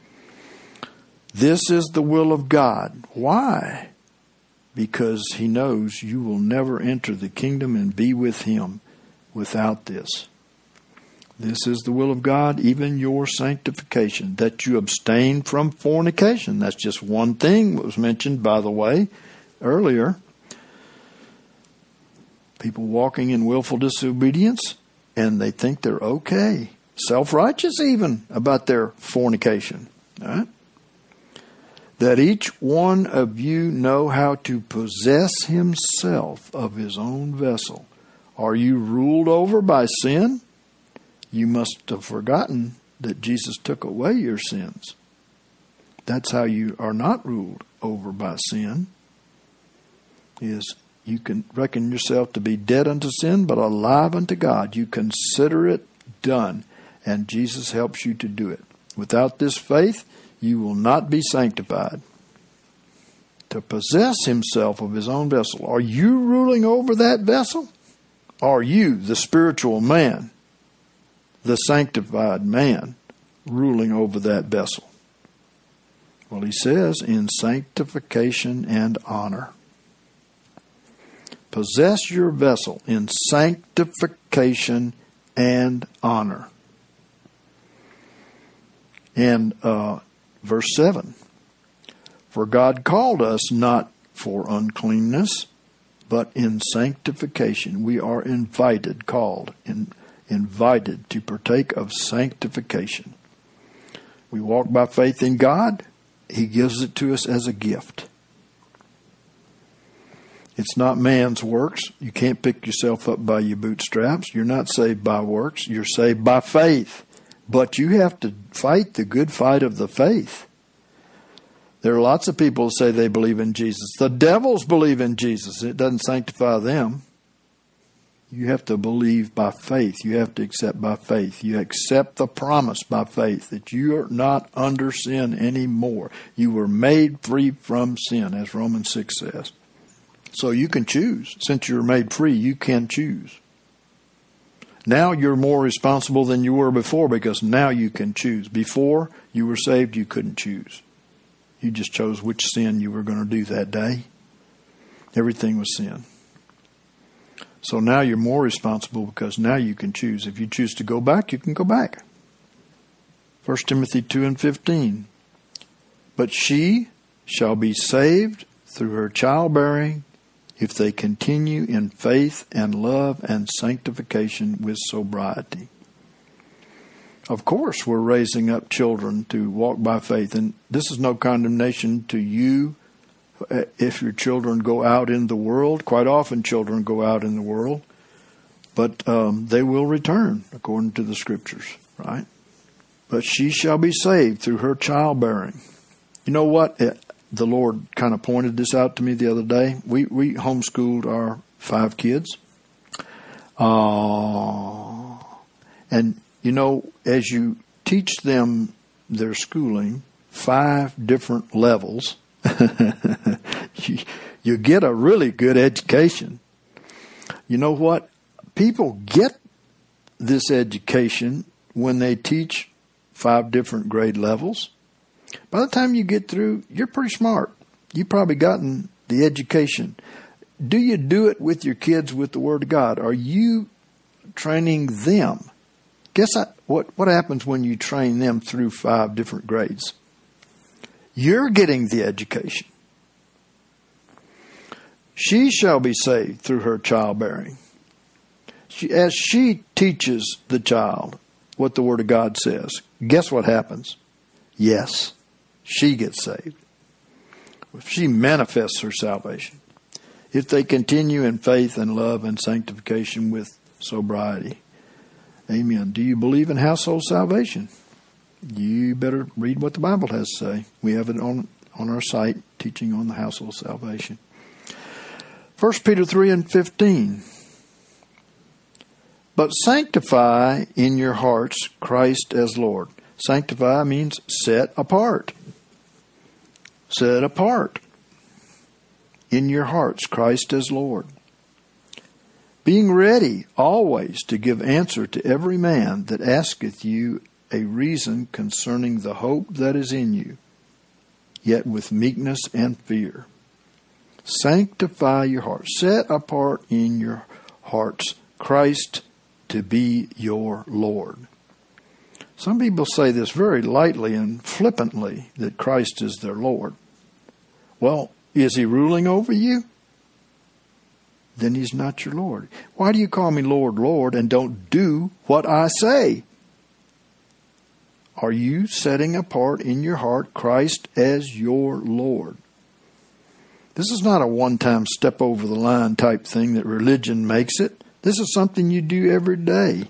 This is the will of God. Why? Because he knows you will never enter the kingdom and be with him without this. This is the will of God, even your sanctification, that you abstain from fornication. That's just one thing that was mentioned, by the way, earlier. People walking in willful disobedience, and they think they're okay. Self-righteous even about their fornication. All right? That each one of you know how to possess himself of his own vessel. Are you ruled over by sin? You must have forgotten that Jesus took away your sins. That's how you are not ruled over by sin. Is you can reckon yourself to be dead unto sin, but alive unto God. You consider it done, and Jesus helps you to do it. Without this faith, you will not be sanctified. To possess himself of his own vessel. Are you ruling over that vessel? Are you, the spiritual man, the sanctified man, ruling over that vessel? Well, he says, in sanctification and honor. Possess your vessel in sanctification and honor. And uh, verse seven. For God called us not for uncleanness, but in sanctification. We are invited, called, in, invited to partake of sanctification. We walk by faith in God. He gives it to us as a gift. It's not man's works. You can't pick yourself up by your bootstraps. You're not saved by works. You're saved by faith. But you have to fight the good fight of the faith. There are lots of people who say they believe in Jesus. The devils believe in Jesus. It doesn't sanctify them. You have to believe by faith. You have to accept by faith. You accept the promise by faith that you are not under sin anymore. You were made free from sin, as Romans six says. So you can choose. Since you're made free, you can choose. Now you're more responsible than you were before because now you can choose. Before you were saved, you couldn't choose. You just chose which sin you were going to do that day. Everything was sin. So now you're more responsible because now you can choose. If you choose to go back, you can go back. First Timothy two and fifteen. But she shall be saved through her childbearing if they continue in faith and love and sanctification with sobriety. Of course, we're raising up children to walk by faith. And this is no condemnation to you if your children go out in the world. Quite often children go out in the world. But um, they will return, according to the Scriptures, right? But she shall be saved through her childbearing. You know what? It, the Lord kind of pointed this out to me the other day. We, we homeschooled our five kids. Uh, and... You know, as you teach them their schooling, five different levels, you, You get a really good education. You know what? People get this education when they teach five different grade levels. By the time you get through, you're pretty smart. You've probably gotten the education. Do you do it with your kids with the Word of God? Are you training them? Guess I, what, what happens when you train them through five different grades? You're getting the education. She shall be saved through her childbearing. She, as she teaches the child what the Word of God says, guess what happens? Yes, she gets saved. She manifests her salvation. If they continue in faith and love and sanctification with sobriety. Amen. Do you believe in household salvation? You better read what the Bible has to say. We have it on, on our site, teaching on the household salvation. First Peter three and fifteen. But sanctify in your hearts Christ as Lord. Sanctify means set apart. Set apart in your hearts Christ as Lord. Being ready always to give answer to every man that asketh you a reason concerning the hope that is in you, yet with meekness and fear. Sanctify your hearts. Set apart in your hearts Christ to be your Lord. Some people say this very lightly and flippantly, that Christ is their Lord. Well, is He ruling over you? Then He's not your Lord. Why do you call me Lord, Lord, and don't do what I say? Are you setting apart in your heart Christ as your Lord? This is not a one-time step over the line type thing that religion makes it. This is something you do every day.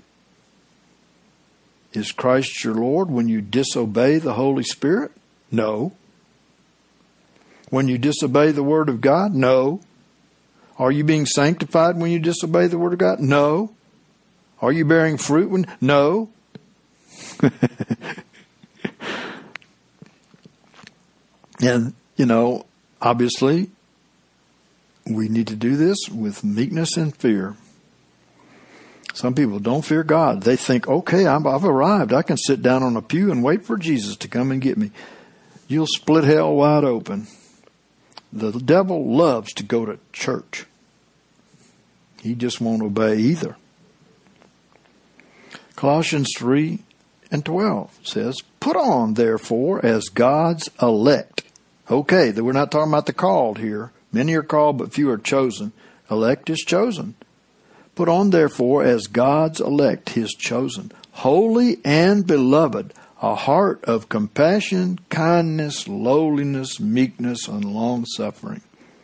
Is Christ your Lord when you disobey the Holy Spirit? No. When you disobey the Word of God? No. Are you being sanctified when you disobey the Word of God? No. Are you bearing fruit when? No. And, you know, obviously, we need to do this with meekness and fear. Some people don't fear God. They think, okay, I'm, I've arrived. I can sit down on a pew and wait for Jesus to come and get me. You'll split hell wide open. The devil loves to go to church. He just won't obey either. Colossians three and twelve says, put on, therefore, as God's elect. Okay, we're not talking about the called here. Many are called, but few are chosen. Elect is chosen. Put on, therefore, as God's elect, His chosen, holy and beloved, a heart of compassion, kindness, lowliness, meekness, and long-suffering.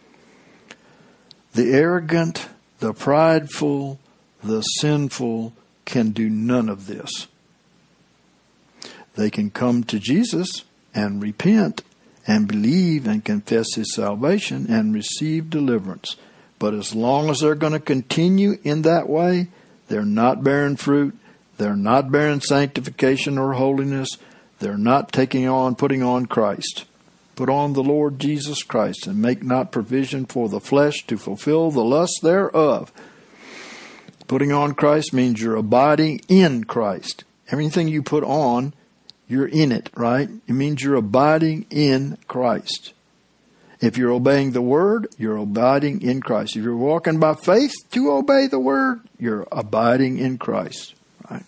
The arrogant, the prideful, the sinful can do none of this. They can come to Jesus and repent and believe and confess His salvation and receive deliverance. But as long as they're going to continue in that way, they're not bearing fruit, they're not bearing sanctification or holiness, they're not taking on, putting on Christ. Put on the Lord Jesus Christ and make not provision for the flesh to fulfill the lust thereof. Putting on Christ means you're abiding in Christ. Everything you put on, you're in it, right? It means you're abiding in Christ. If you're obeying the Word, you're abiding in Christ. If you're walking by faith to obey the Word, you're abiding in Christ, right?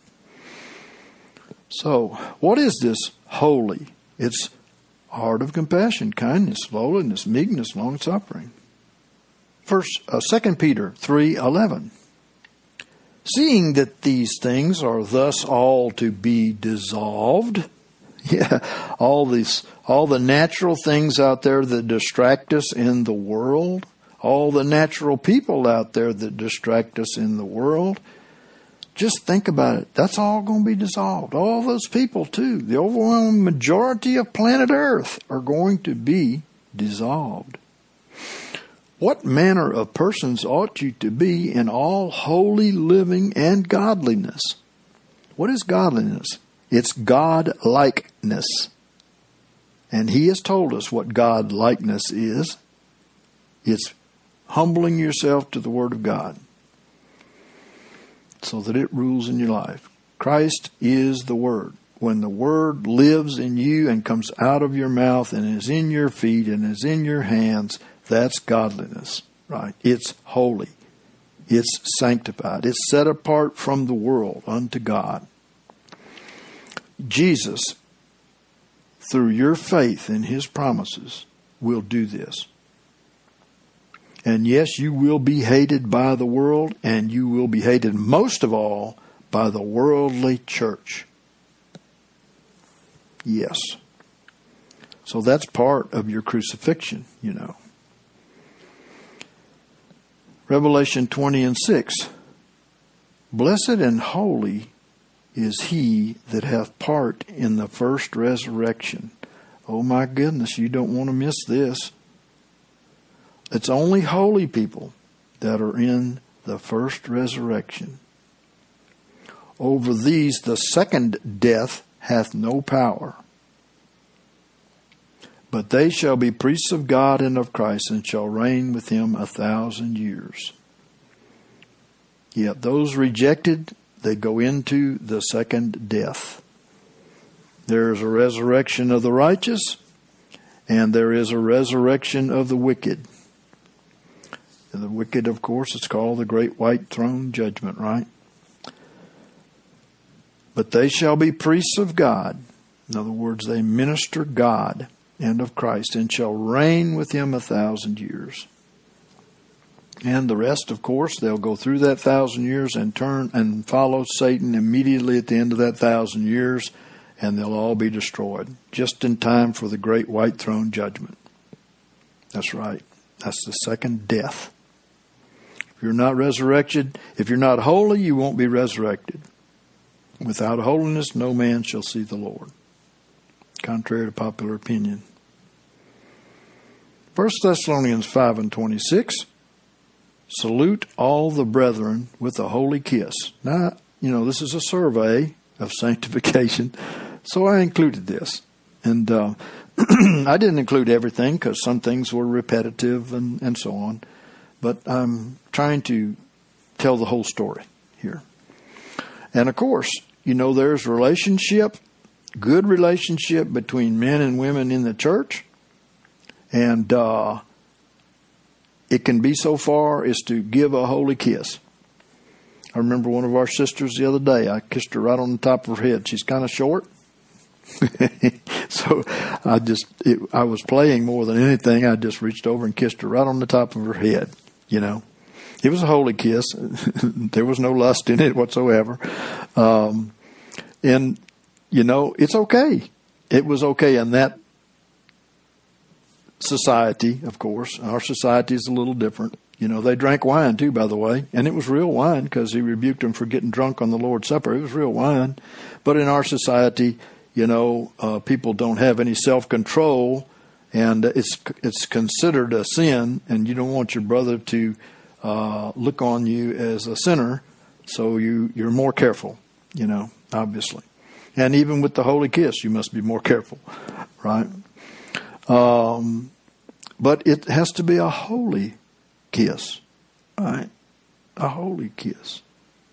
So, what is this holy? It's a heart of compassion, kindness, lowliness, meekness, long-suffering. First, uh, Second Peter three eleven. Seeing that these things are thus all to be dissolved. Yeah, all these, all the natural things out there that distract us in the world, all the natural people out there that distract us in the world. Just think about it. That's all going to be dissolved. All those people too. The overwhelming majority of planet Earth are going to be dissolved. What manner of persons ought you to be in all holy living and godliness? What is godliness? It's God-likeness. And He has told us what God-likeness is. It's humbling yourself to the Word of God so that it rules in your life. Christ is the Word. When the Word lives in you and comes out of your mouth and is in your feet and is in your hands, that's godliness, right? It's holy. It's sanctified. It's set apart from the world unto God. Jesus, through your faith in His promises, will do this. And yes, you will be hated by the world, and you will be hated most of all by the worldly church. Yes. So that's part of your crucifixion, you know. Revelation twenty and six. Blessed and holy is he that hath part in the first resurrection. Oh my goodness, you don't want to miss this. It's only holy people that are in the first resurrection. Over these the second death hath no power. But they shall be priests of God and of Christ, and shall reign with Him a thousand years. Yet those rejected, they go into the second death. There is a resurrection of the righteous, and there is a resurrection of the wicked. The wicked, of course, it's called the Great White Throne Judgment, right? But they shall be priests of God. In other words, they minister God and of Christ, and shall reign with Him a thousand years. And the rest, of course, they'll go through that thousand years and turn and follow Satan immediately at the end of that thousand years, and they'll all be destroyed, just in time for the Great White Throne Judgment. That's right. That's the second death. If you're not resurrected, if you're not holy, you won't be resurrected. Without holiness, no man shall see the Lord. Contrary to popular opinion. First Thessalonians five and twenty-six. Salute all the brethren with a holy kiss. Now, you know, this is a survey of sanctification, so I included this. And uh, I didn't include everything because some things were repetitive and, and so on. But I'm trying to tell the whole story here. And of course, you know, there's relationship, good relationship between men and women in the church. And uh, it can be so far as to give a holy kiss. I remember one of our sisters the other day. I kissed her right on the top of her head. She's kind of short. So I just, it, I was playing more than anything. I just reached over and kissed her right on the top of her head, you know. It was a holy kiss. There was no lust in it whatsoever. Um, and, you know, it's okay. It was okay in that society, of course. Our society is a little different. You know, they drank wine too, by the way. And it was real wine because He rebuked them for getting drunk on the Lord's Supper. It was real wine. But in our society, you know, uh, people don't have any self-control. And it's it's considered a sin. And you don't want your brother to Uh, look on you as a sinner, so you, you're more careful, you know, obviously. And even with the holy kiss, you must be more careful, right? Um, but it has to be a holy kiss, right? A holy kiss.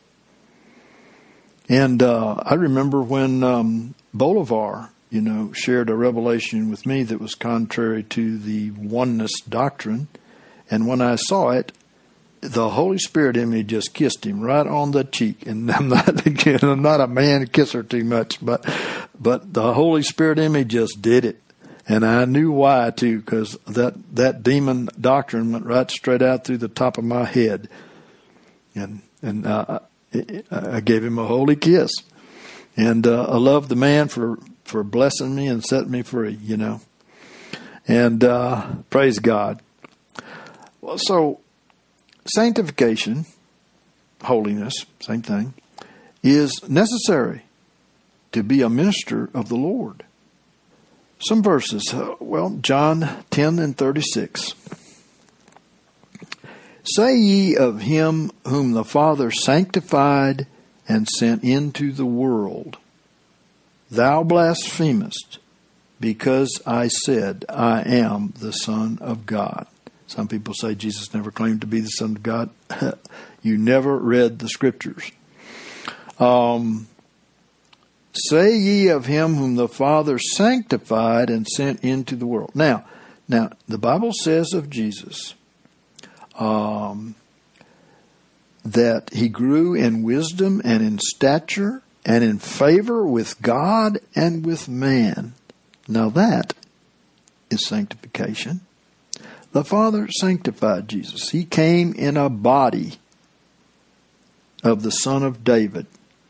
And uh, I remember when um, Bolivar, you know, shared a revelation with me that was contrary to the oneness doctrine. And when I saw it, the Holy Spirit in me just kissed him right on the cheek. And I'm not, again, I'm not a man kisser too much, but, but the Holy Spirit in me just did it. And I knew why too, because that, that demon doctrine went right straight out through the top of my head. And, and, uh, I gave him a holy kiss. And, uh, I love the man for, for blessing me and setting me free, you know. And, uh, praise God. Well, so, sanctification, holiness, same thing, is necessary to be a minister of the Lord. Some verses, uh, well, John ten and thirty-six. Say ye of him whom the Father sanctified and sent into the world, thou blasphemest, because I said, I am the Son of God. Some people say Jesus never claimed to be the Son of God. You never read the Scriptures. Um, say ye of him whom the Father sanctified and sent into the world. Now, now the Bible says of Jesus um, that he grew in wisdom and in stature and in favor with God and with man. Now that is sanctification. The Father sanctified Jesus. He came in a body of the Son of David.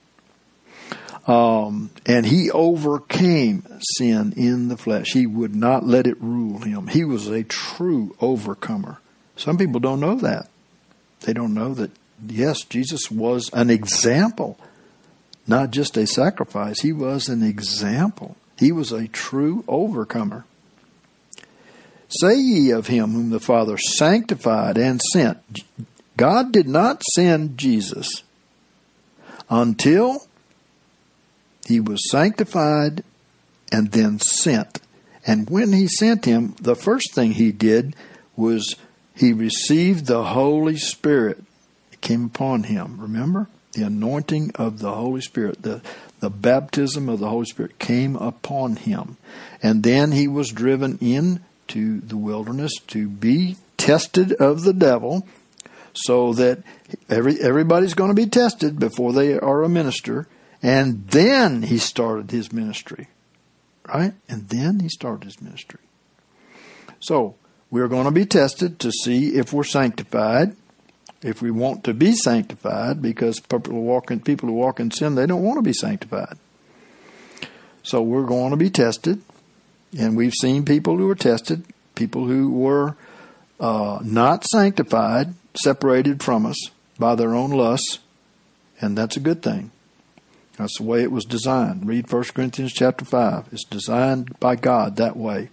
Um, and he overcame sin in the flesh. He would not let it rule him. He was a true overcomer. Some people don't know that. They don't know that, yes, Jesus was an example, not just a sacrifice. He was an example. He was a true overcomer. Say ye of him whom the Father sanctified and sent. God did not send Jesus until he was sanctified and then sent. And when he sent him, the first thing he did was he received the Holy Spirit. It came upon him. Remember? The anointing of the Holy Spirit, the, the baptism of the Holy Spirit came upon him. And then he was driven in to the wilderness to be tested of the devil, so that every everybody's going to be tested before they are a minister. And then he started his ministry, right? And then he started his ministry. So we're going to be tested to see if we're sanctified, if we want to be sanctified, because people who walk in, people who walk in sin, they don't want to be sanctified. So we're going to be tested. And we've seen people who were tested, people who were uh, not sanctified, separated from us by their own lusts, and that's a good thing. That's the way it was designed. Read First Corinthians chapter five. It's designed by God that way.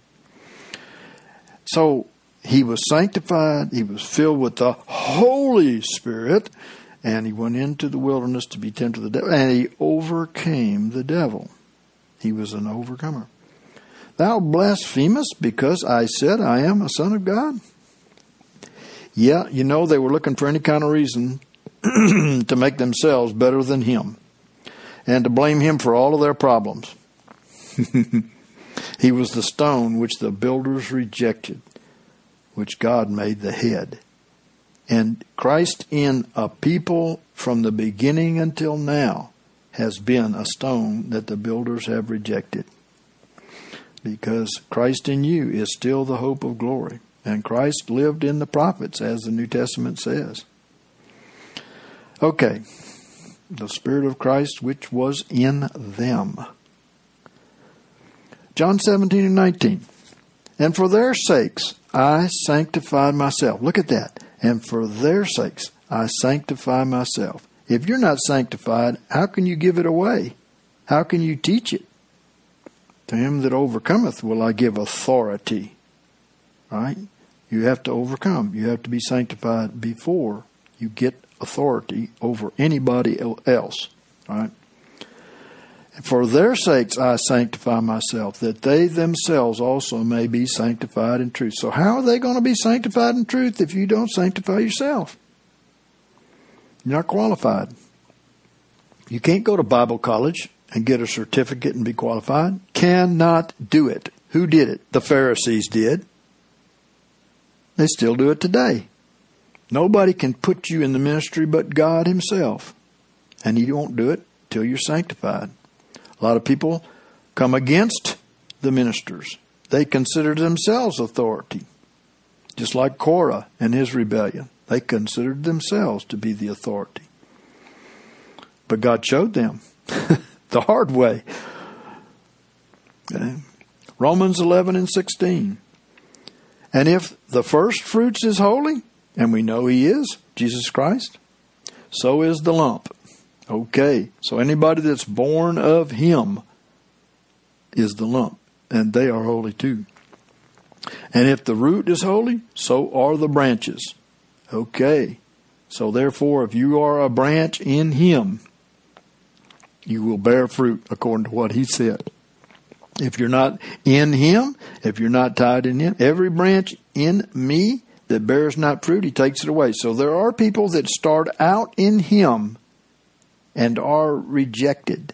So he was sanctified, he was filled with the Holy Spirit, and he went into the wilderness to be tempted of the devil, and he overcame the devil. He was an overcomer. Thou blasphemest because I said I am a son of God? Yeah, you know, they were looking for any kind of reason to make themselves better than him and to blame him for all of their problems. He was the stone which the builders rejected, which God made the head. And Christ in a people from the beginning until now has been a stone that the builders have rejected. Because Christ in you is still the hope of glory. And Christ lived in the prophets, as the New Testament says. Okay. The Spirit of Christ which was in them. John seventeen and nineteen. And for their sakes I sanctified myself. Look at that. And for their sakes I sanctify myself. If you're not sanctified, how can you give it away? How can you teach it? To him that overcometh will I give authority. Right? You have to overcome. You have to be sanctified before you get authority over anybody else. Right? And for their sakes I sanctify myself, that they themselves also may be sanctified in truth. So how are they going to be sanctified in truth if you don't sanctify yourself? You're not qualified. You can't go to Bible college and get a certificate and be qualified. Cannot do it. Who did it? The Pharisees did. They still do it today. Nobody can put you in the ministry but God himself. And he won't do it till you're sanctified. A lot of people come against the ministers. They consider themselves authority. Just like Korah and his rebellion. They considered themselves to be the authority. But God showed them the hard way. Okay. Romans eleven and sixteen. And if the first fruits is holy, and we know he is, Jesus Christ, so is the lump. Okay, so anybody that's born of him is the lump, and they are holy too. And if the root is holy, so are the branches. Okay, so therefore if you are a branch in him, you will bear fruit according to what he said. If you're not in him, if you're not tied in him, every branch in me that bears not fruit, he takes it away. So there are people that start out in him and are rejected.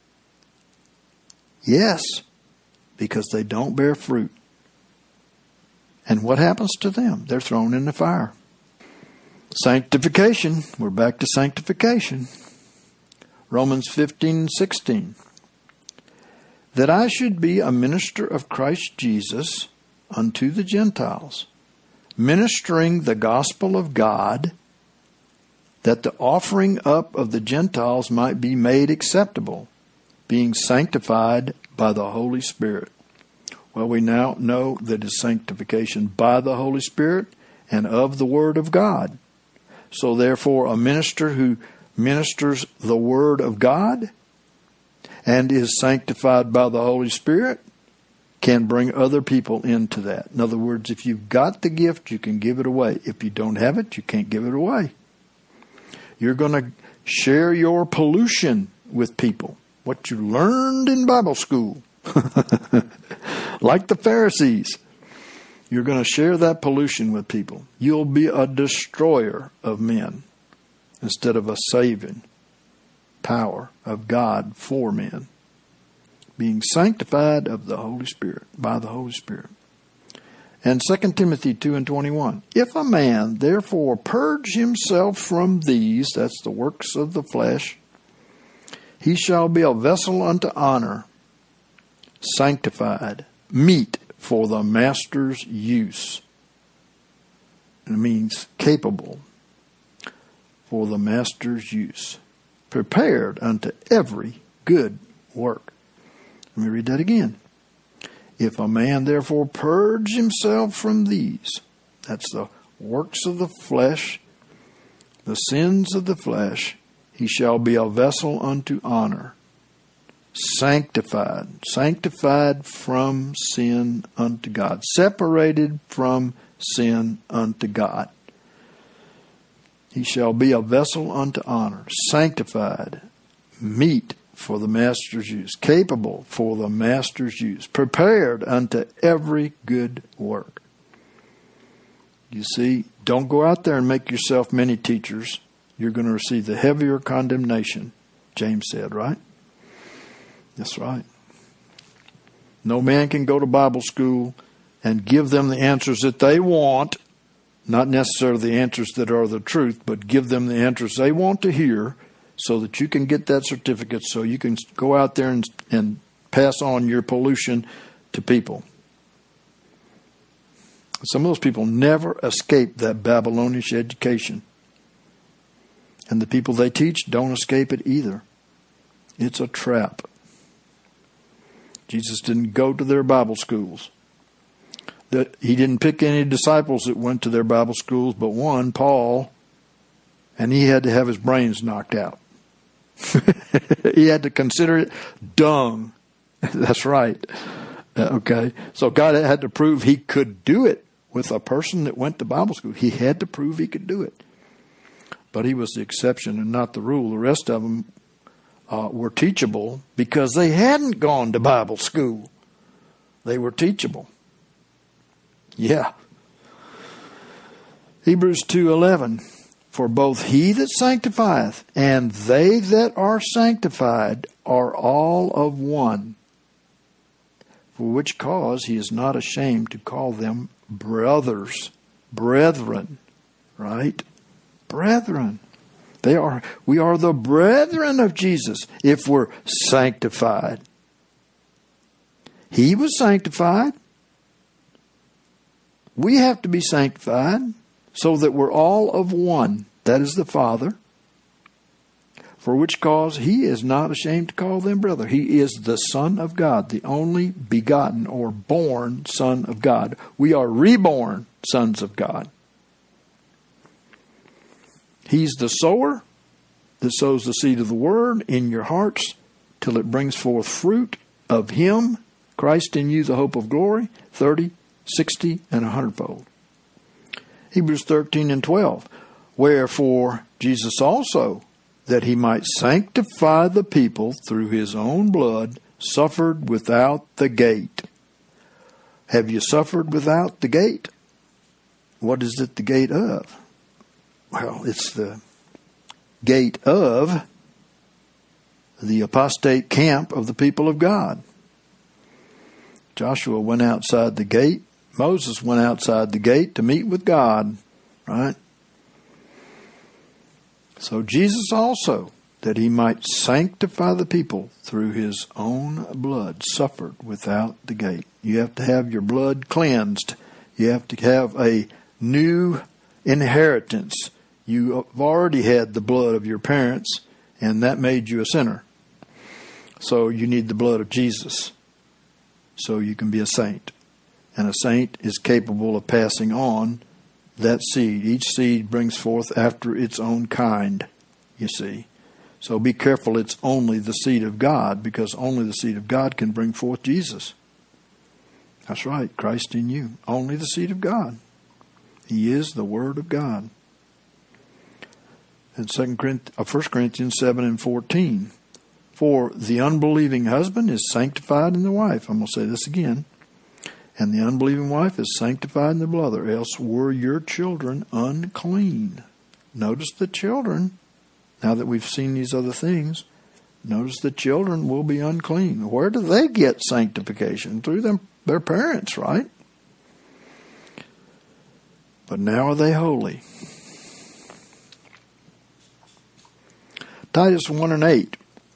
Yes, because they don't bear fruit. And what happens to them? They're thrown in the fire. Sanctification. We're back to sanctification. Romans fifteen and sixteen. That I should be a minister of Christ Jesus unto the Gentiles, ministering the gospel of God, that the offering up of the Gentiles might be made acceptable, being sanctified by the Holy Spirit. Well, we now know that it's sanctification by the Holy Spirit and of the Word of God. So therefore, a minister who ministers the Word of God and is sanctified by the Holy Spirit can bring other people into that. In other words, if you've got the gift, you can give it away. If you don't have it, you can't give it away. You're going to share your pollution with people, what you learned in Bible school. Like the Pharisees. You're going to share that pollution with people. You'll be a destroyer of men instead of a saving power of God for men. Being sanctified of the Holy Spirit, by the Holy Spirit. And Second Timothy two and twenty-one. If a man therefore purge himself from these, that's the works of the flesh, he shall be a vessel unto honor, sanctified, meet for the master's use. It means capable for the master's use, prepared unto every good work. Let me read that again. If a man therefore purge himself from these, that's the works of the flesh, the sins of the flesh, he shall be a vessel unto honor, sanctified, sanctified from sin unto God, separated from sin unto God. He shall be a vessel unto honor, sanctified, meet for the master's use, capable for the master's use, prepared unto every good work. You see, don't go out there and make yourself many teachers. You're going to receive the heavier condemnation, James said, right? That's right. No man can go to Bible school and give them the answers that they want, not necessarily the answers that are the truth, but give them the answers they want to hear, so that you can get that certificate, so you can go out there and, and pass on your pollution to people. Some of those people never escape that Babylonish education. And the people they teach don't escape it either. It's a trap. Jesus didn't go to their Bible schools. That he didn't pick any disciples that went to their Bible schools, but one, Paul, and he had to have his brains knocked out. He had to consider it dung. That's right. Uh, okay. So God had to prove he could do it with a person that went to Bible school. He had to prove he could do it. But he was the exception and not the rule. The rest of them uh, were teachable because they hadn't gone to Bible school. They were teachable. Yeah. Hebrews two eleven. For both he that sanctifieth and they that are sanctified are all of one. For which cause he is not ashamed to call them brothers, brethren, right? Brethren. They are, we are the brethren of Jesus if we're sanctified. He was sanctified. We have to be sanctified. So that we're all of one. That is the Father. For which cause he is not ashamed to call them brother. He is the Son of God, the only begotten or born Son of God. We are reborn sons of God. He's the sower that sows the seed of the Word in your hearts till it brings forth fruit of Him, Christ in you, the hope of glory, thirty, sixty, and a hundredfold. Hebrews thirteen and twelve. Wherefore Jesus also, that he might sanctify the people through his own blood, suffered without the gate. Have you suffered without the gate? what is it the gate of? Well, it's the gate of the apostate camp of the people of God. Joshua went outside the gate. Moses went outside the gate to meet with God, right? So Jesus also, that he might sanctify the people through his own blood, suffered without the gate. You have to have your blood cleansed. You have to have a new inheritance. You have already had the blood of your parents, and that made you a sinner. So you need the blood of Jesus so you can be a saint. And a saint is capable of passing on that seed. Each seed brings forth after its own kind, you see. So be careful, it's only the seed of God, because only the seed of God can bring forth Jesus. That's right, Christ in you. Only the seed of God. He is the Word of God. And First Corinthians seven and fourteen. For the unbelieving husband is sanctified in the wife. I'm going to say this again. And the unbelieving wife is sanctified in the brother, else were your children unclean. Notice the children, now that we've seen these other things, notice the children will be unclean. Where do they get sanctification? Through them, their parents, right? But now are they holy. Titus one and eight.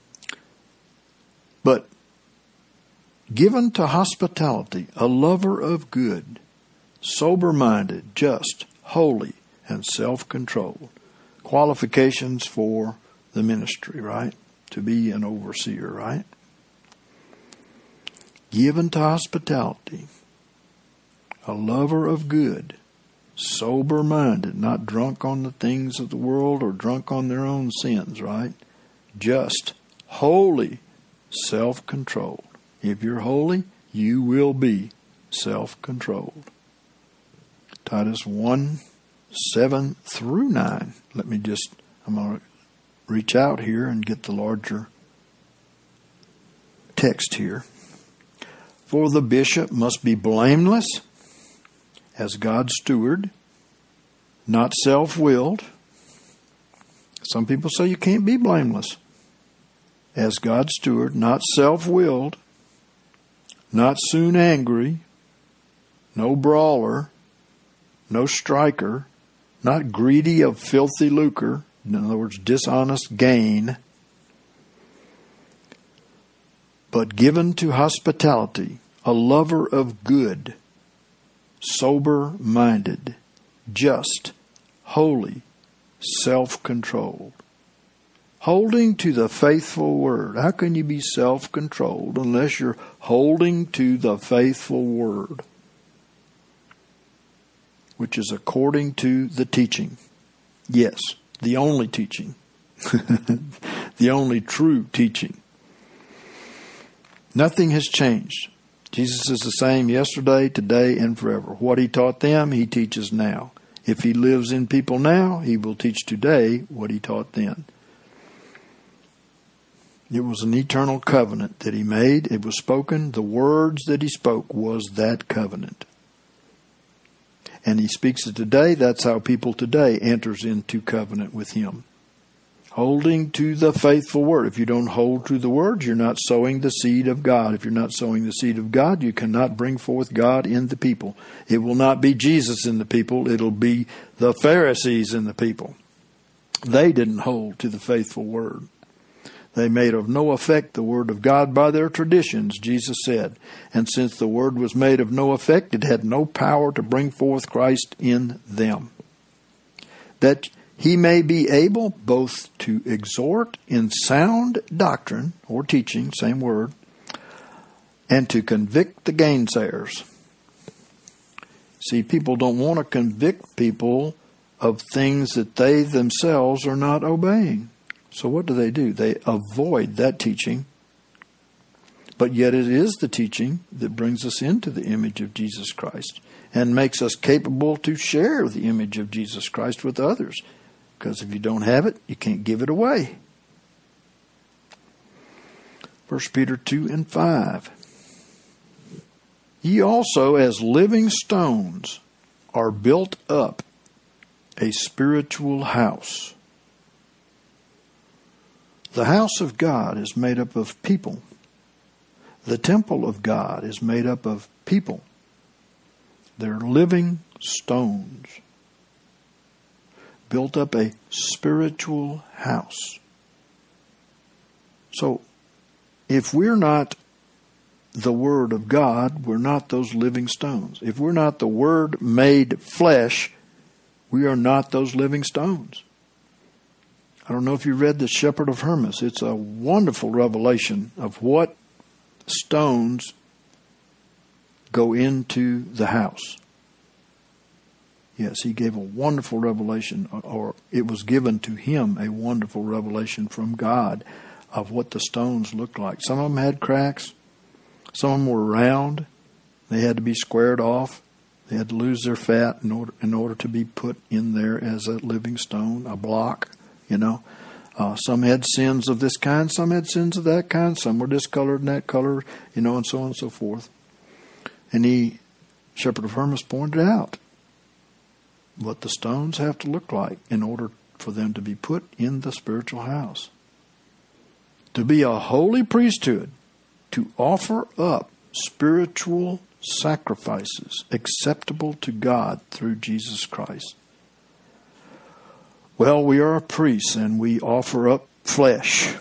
But given to hospitality, a lover of good, sober-minded, just, holy, and self-controlled. Qualifications for the ministry, right? To be an overseer, right? Given to hospitality, a lover of good, sober-minded, not drunk on the things of the world or drunk on their own sins, right? Just, holy, self-controlled. If you're holy, you will be self-controlled. Titus one, seven through nine. Let me just, I'm going to reach out here and get the larger text here. For the bishop must be blameless as God's steward, not self-willed. Some people say you can't be blameless. As God's steward, not self-willed, not soon angry, no brawler, no striker, not greedy of filthy lucre, in other words, dishonest gain, but given to hospitality, a lover of good, sober-minded, just, holy, self-controlled. Holding to the faithful word. How can you be self-controlled unless you're holding to the faithful word, which is according to the teaching? Yes, the only teaching. The only true teaching. Nothing has changed. Jesus is the same yesterday, today, and forever. What he taught them, he teaches now. If he lives in people now, he will teach today what he taught then. It was an eternal covenant that he made. It was spoken. The words that he spoke was that covenant. And he speaks it today. That's how people today enters into covenant with him. Holding to the faithful word. If you don't hold to the word, you're not sowing the seed of God. If you're not sowing the seed of God, you cannot bring forth God in the people. It will not be Jesus in the people. It'll be the Pharisees in the people. They didn't hold to the faithful word. They made of no effect the word of God by their traditions, Jesus said. And since the word was made of no effect, it had no power to bring forth Christ in them. That he may be able both to exhort in sound doctrine, or teaching, same word, and to convict the gainsayers. See, people don't want to convict people of things that they themselves are not obeying. So what do they do? They avoid that teaching. But yet it is the teaching that brings us into the image of Jesus Christ and makes us capable to share the image of Jesus Christ with others. Because if you don't have it, you can't give it away. First Peter two and five. Ye also as living stones are built up a spiritual house. The house of God is made up of people. The temple of God is made up of people. They're living stones. Built up a spiritual house. So, if we're not the Word of God, we're not those living stones. If we're not the Word made flesh, we are not those living stones. I don't know if you read The Shepherd of Hermas. It's a wonderful revelation of what stones go into the house. Yes, he gave a wonderful revelation, or it was given to him a wonderful revelation from God of what the stones looked like. Some of them had cracks. Some of them were round. They had to be squared off. They had to lose their fat in order in order to be put in there as a living stone, a block, you know. Uh, some had sins of this kind. Some had sins of that kind. Some were discolored in that color, you know, and so on and so forth. And he, Shepherd of Hermas, pointed out what the stones have to look like in order for them to be put in the spiritual house. To be a holy priesthood, to offer up spiritual sacrifices acceptable to God through Jesus Christ. Well, we are a priest and we offer up flesh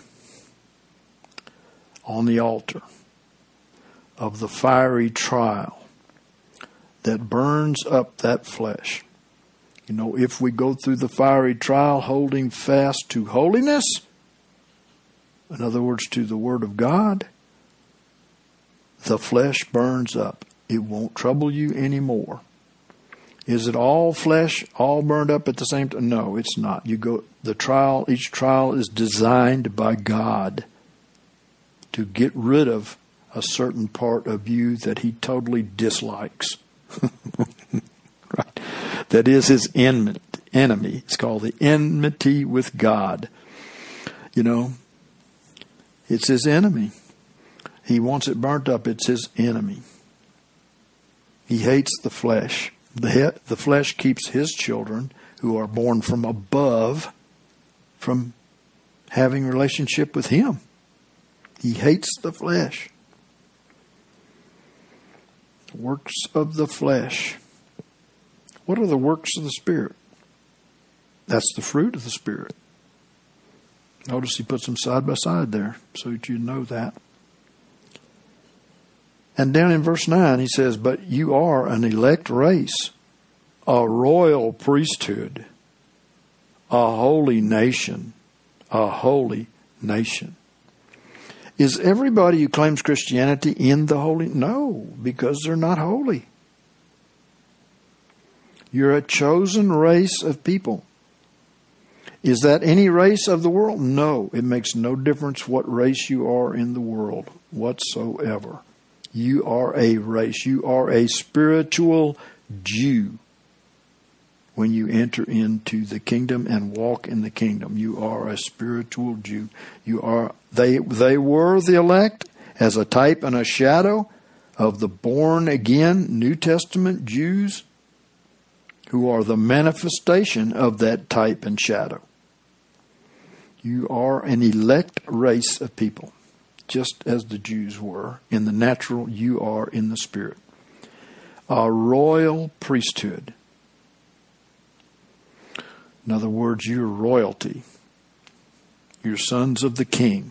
on the altar of the fiery trial that burns up that flesh. You know, if we go through the fiery trial holding fast to holiness, in other words, to the Word of God, the flesh burns up. It won't trouble you anymore. Is it all flesh, all burned up at the same time? No, it's not. You go, the trial, each trial is designed by God to get rid of a certain part of you that He totally dislikes. Right? That is His enmity. enemy. It's called the enmity with God. You know, it's His enemy. He wants it burnt up. It's His enemy. He hates the flesh. The, he- the flesh keeps His children, who are born from above, from having relationship with Him. He hates the flesh. Works of the flesh. What are the works of the Spirit? That's the fruit of the Spirit. Notice he puts them side by side there so that you know that. And down in verse nine he says, but you are an elect race, a royal priesthood, a holy nation, a holy nation. Is everybody who claims Christianity in the holy? No, because they're not holy. You're a chosen race of people. Is that any race of the world? No, it makes no difference what race you are in the world whatsoever. You are a race. You are a spiritual Jew. When you enter into the kingdom and walk in the kingdom, you are a spiritual Jew. You are they they were the elect as a type and a shadow of the born again New Testament Jews who are the manifestation of that type and shadow. You are an elect race of people, just as the Jews were. In the natural, you are in the spirit. A royal priesthood. In other words, you're royalty. You're sons of the King.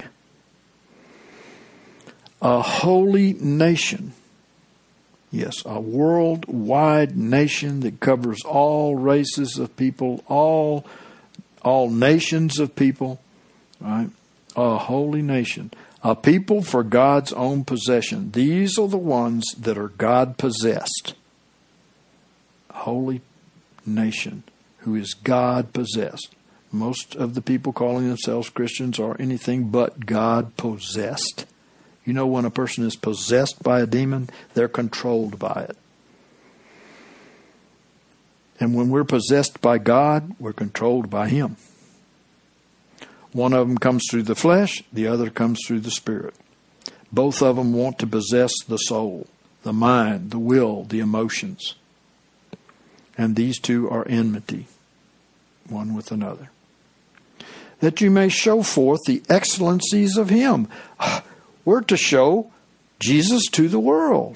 A holy nation. Yes, a worldwide nation that covers all races of people, all all nations of people, right? A holy nation. A people for God's own possession. These are the ones that are God-possessed. Holy nation who is God-possessed. Most of the people calling themselves Christians are anything but God-possessed. You know, when a person is possessed by a demon, they're controlled by it. And when we're possessed by God, we're controlled by Him. One of them comes through the flesh, the other comes through the Spirit. Both of them want to possess the soul, the mind, the will, the emotions. and these two are enmity, one with another. That you may show forth the excellencies of him. We're to show Jesus to the world.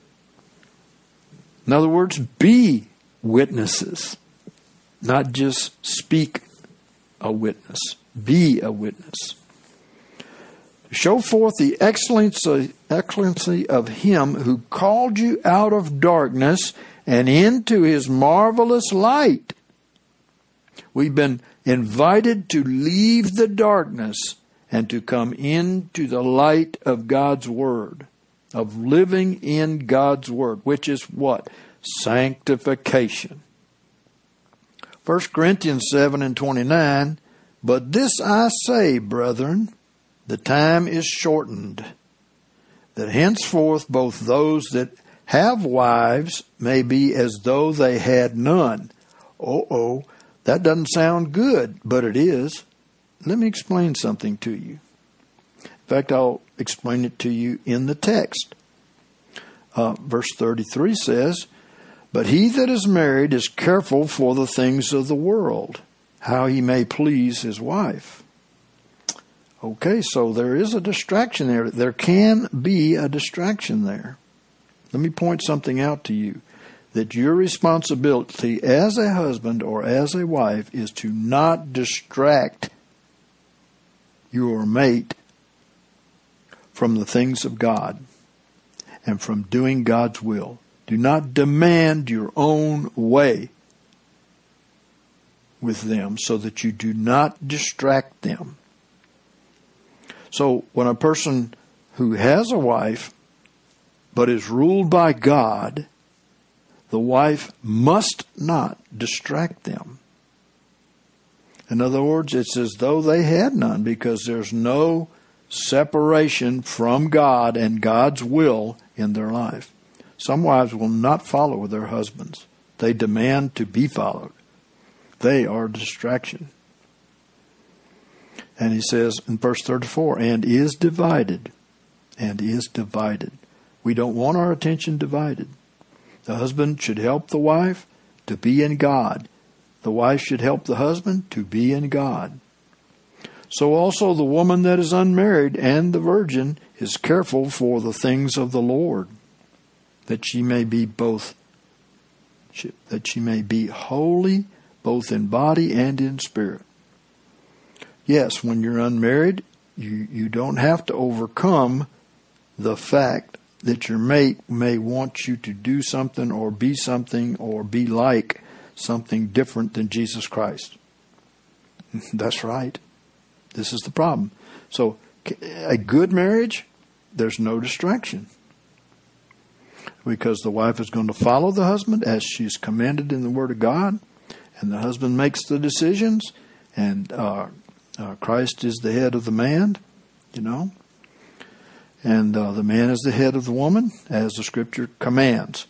In other words, be witnesses, not just speak a witness. Be a witness. Show forth the excellency, excellency of him who called you out of darkness and into his marvelous light. We've been invited to leave the darkness and to come into the light of God's Word, of living in God's Word, which is what? Sanctification. First Corinthians seven and twenty-nine, but this I say, brethren, the time is shortened, that henceforth both those that have wives may be as though they had none. Uh-oh, that doesn't sound good, but it is. Let me explain something to you. In fact, I'll explain it to you in the text. Uh, verse thirty-three says, but he that is married is careful for the things of the world, how he may please his wife. Okay, so there is a distraction there. There can be a distraction there. Let me point something out to you. That your responsibility as a husband or as a wife is to not distract your mate from the things of God and from doing God's will. Do not demand your own way with them so that you do not distract them. So when a person who has a wife but is ruled by God, the wife must not distract them. In other words, it's as though they had none, because there's no separation from God and God's will in their life. Some wives will not follow their husbands. They demand to be followed. They are a distraction. And he says in verse thirty-four, and is divided. And is divided. We don't want our attention divided. The husband should help the wife to be in God. The wife should help the husband to be in God. So also the woman that is unmarried and the virgin is careful for the things of the Lord, that she may be both, that she may be holy both in body and in spirit. Yes, when you're unmarried, you, you don't have to overcome the fact that your mate may want you to do something or be something or be like something different than Jesus Christ. That's right. This is the problem. So a good marriage, there's no distraction. Because the wife is going to follow the husband as she's commanded in the Word of God. And the husband makes the decisions. And uh, uh, Christ is the head of the man, you know. And uh, the man is the head of the woman, as the Scripture commands.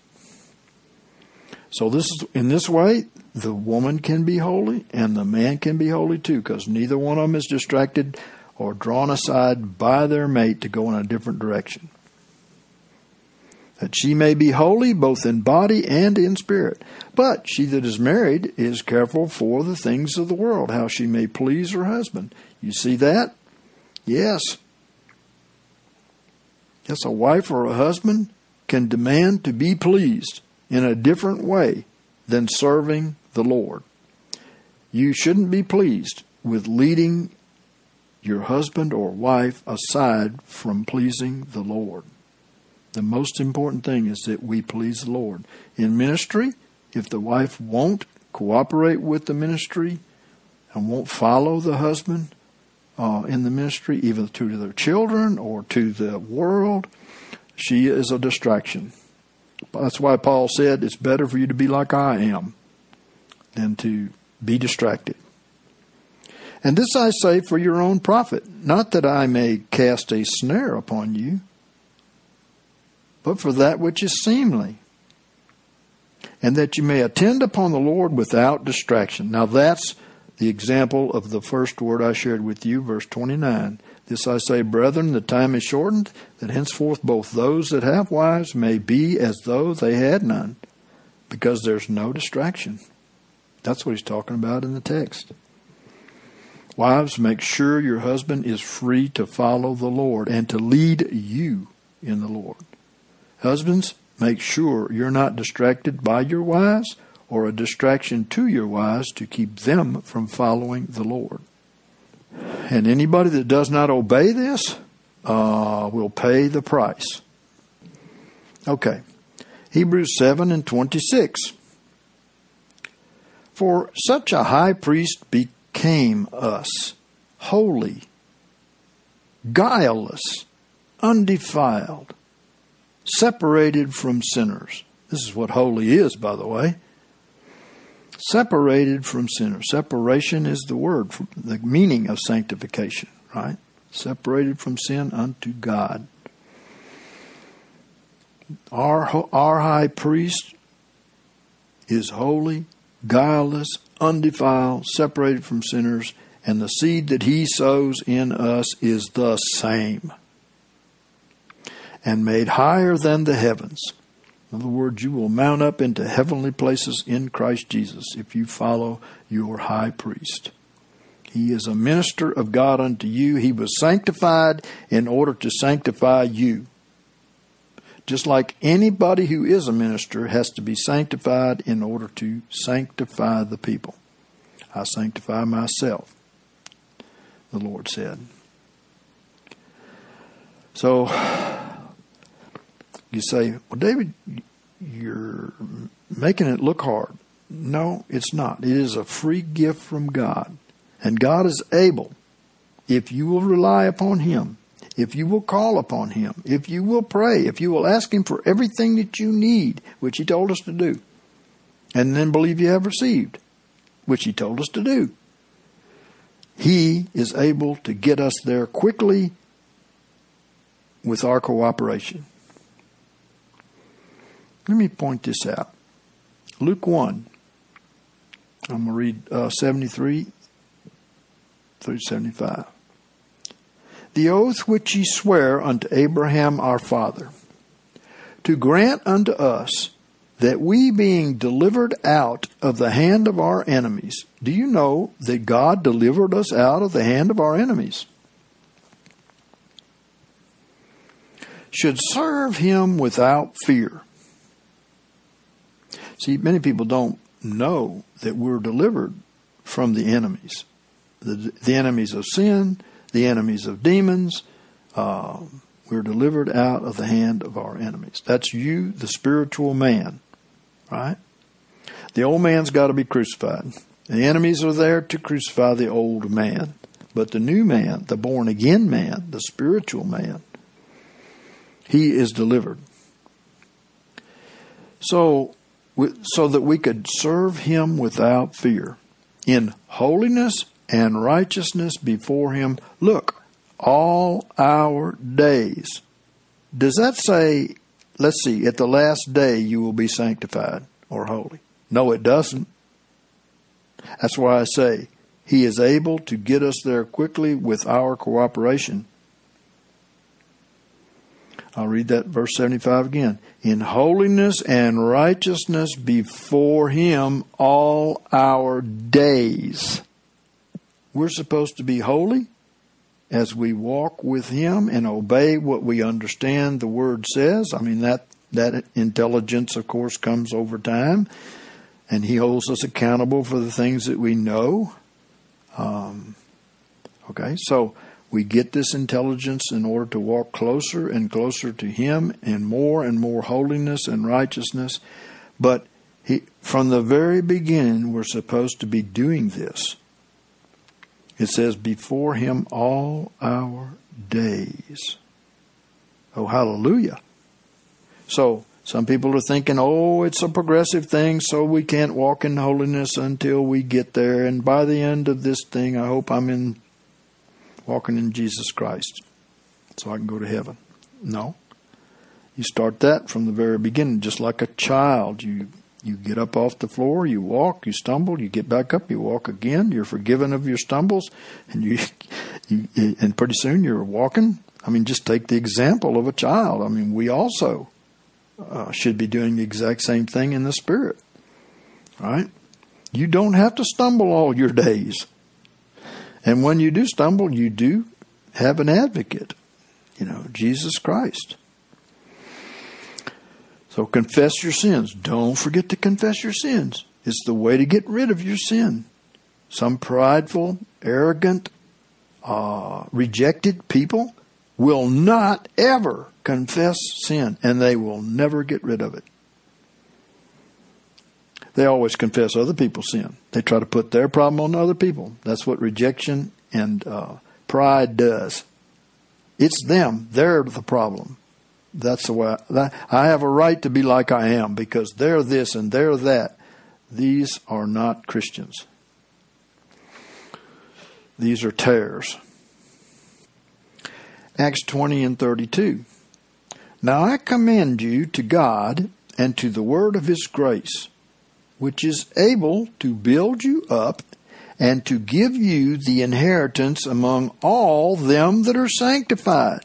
So this is in this way, the woman can be holy and the man can be holy too, because neither one of them is distracted or drawn aside by their mate to go in a different direction. That she may be holy both in body and in spirit. But she that is married is careful for the things of the world, how she may please her husband. You see that? Yes. Yes, a wife or a husband can demand to be pleased in a different way than serving the Lord. You shouldn't be pleased with leading your husband or wife aside from pleasing the Lord. The most important thing is that we please the Lord. In ministry, if the wife won't cooperate with the ministry and won't follow the husband uh, in the ministry, either to their children or to the world, she is a distraction. That's why Paul said it's better for you to be like I am than to be distracted. And this I say for your own profit, not that I may cast a snare upon you, but for that which is seemly, and that you may attend upon the Lord without distraction. Now that's the example of the first word I shared with you, verse twenty-nine. This I say, brethren, the time is shortened, that henceforth both those that have wives may be as though they had none, because there's no distraction. That's what he's talking about in the text. Wives, make sure your husband is free to follow the Lord and to lead you in the Lord. Husbands, make sure you're not distracted by your wives or a distraction to your wives to keep them from following the Lord. And anybody that does not obey this uh, will pay the price. Okay. Hebrews seven and twenty-six. For such a high priest became us, holy, guileless, undefiled, separated from sinners. This is what holy is, by the way. Separated from sinners. Separation is the word, the meaning of sanctification, right? Separated from sin unto God. Our, our high priest is holy, guileless, undefiled, separated from sinners, and the seed that he sows in us is the same, and made higher than the heavens. In other words, you will mount up into heavenly places in Christ Jesus if you follow your high priest. He is a minister of God unto you. He was sanctified in order to sanctify you. Just like anybody who is a minister has to be sanctified in order to sanctify the people. I sanctify myself, the Lord said. So, you say, well, David, you're making it look hard. No, it's not. It is a free gift from God. And God is able, if you will rely upon Him, if you will call upon Him, if you will pray, if you will ask Him for everything that you need, which He told us to do, and then believe you have received, which He told us to do, He is able to get us there quickly with our cooperation. Let me point this out. Luke one. I'm going to read uh, seventy-three through seventy-five. The oath which ye swear unto Abraham our father, to grant unto us that we being delivered out of the hand of our enemies. Do you know that God delivered us out of the hand of our enemies? Should serve Him without fear. See, many people don't know that we're delivered from the enemies. The, the enemies of sin, the enemies of demons. Uh, we're delivered out of the hand of our enemies. That's you, the spiritual man, right? The old man's got to be crucified. The enemies are there to crucify the old man. But the new man, the born-again man, the spiritual man, he is delivered. So, so that we could serve Him without fear, in holiness and righteousness before Him. Look, all our days. Does that say, let's see, at the last day you will be sanctified or holy? No, it doesn't. That's why I say He is able to get us there quickly with our cooperation. I'll read that verse seventy-five again. In holiness and righteousness before Him all our days. We're supposed to be holy as we walk with Him and obey what we understand the Word says. I mean, that, that intelligence, of course, comes over time. And He holds us accountable for the things that we know. Um, okay, so we get this intelligence in order to walk closer and closer to Him in more and more holiness and righteousness. But he, from the very beginning, we're supposed to be doing this. It says, before Him all our days. Oh, hallelujah. So, some people are thinking, oh, it's a progressive thing, so we can't walk in holiness until we get there. And by the end of this thing, I hope I'm in walking in Jesus Christ so I can go to heaven. No. You start that from the very beginning, just like a child. You you get up off the floor, you walk, you stumble, you get back up, you walk again. You're forgiven of your stumbles, and you, you and pretty soon you're walking. I mean, just take the example of a child. I mean, we also uh, should be doing the exact same thing in the Spirit. Right? You don't have to stumble all your days. And when you do stumble, you do have an advocate, you know, Jesus Christ. So confess your sins. Don't forget to confess your sins. It's the way to get rid of your sin. Some prideful, arrogant, uh, rejected people will not ever confess sin, and they will never get rid of it. They always confess other people's sin. They try to put their problem on other people. That's what rejection and uh, pride does. It's them. They're the problem. That's the way I, I have a right to be like I am because they're this and they're that. These are not Christians. These are tares. Acts twenty and thirty-two. Now I commend you to God and to the word of his grace, which is able to build you up and to give you the inheritance among all them that are sanctified.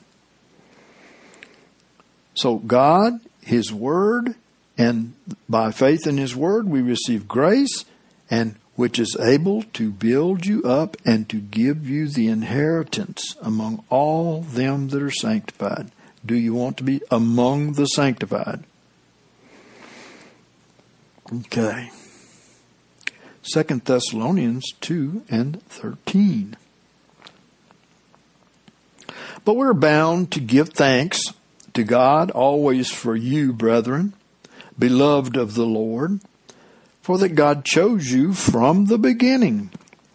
So God, his word, and by faith in his word we receive grace, and which is able to build you up and to give you the inheritance among all them that are sanctified. Do you want to be among the sanctified? Okay. Second Thessalonians two and thirteen. But we're bound to give thanks to God always for you, brethren, beloved of the Lord, for that God chose you from the beginning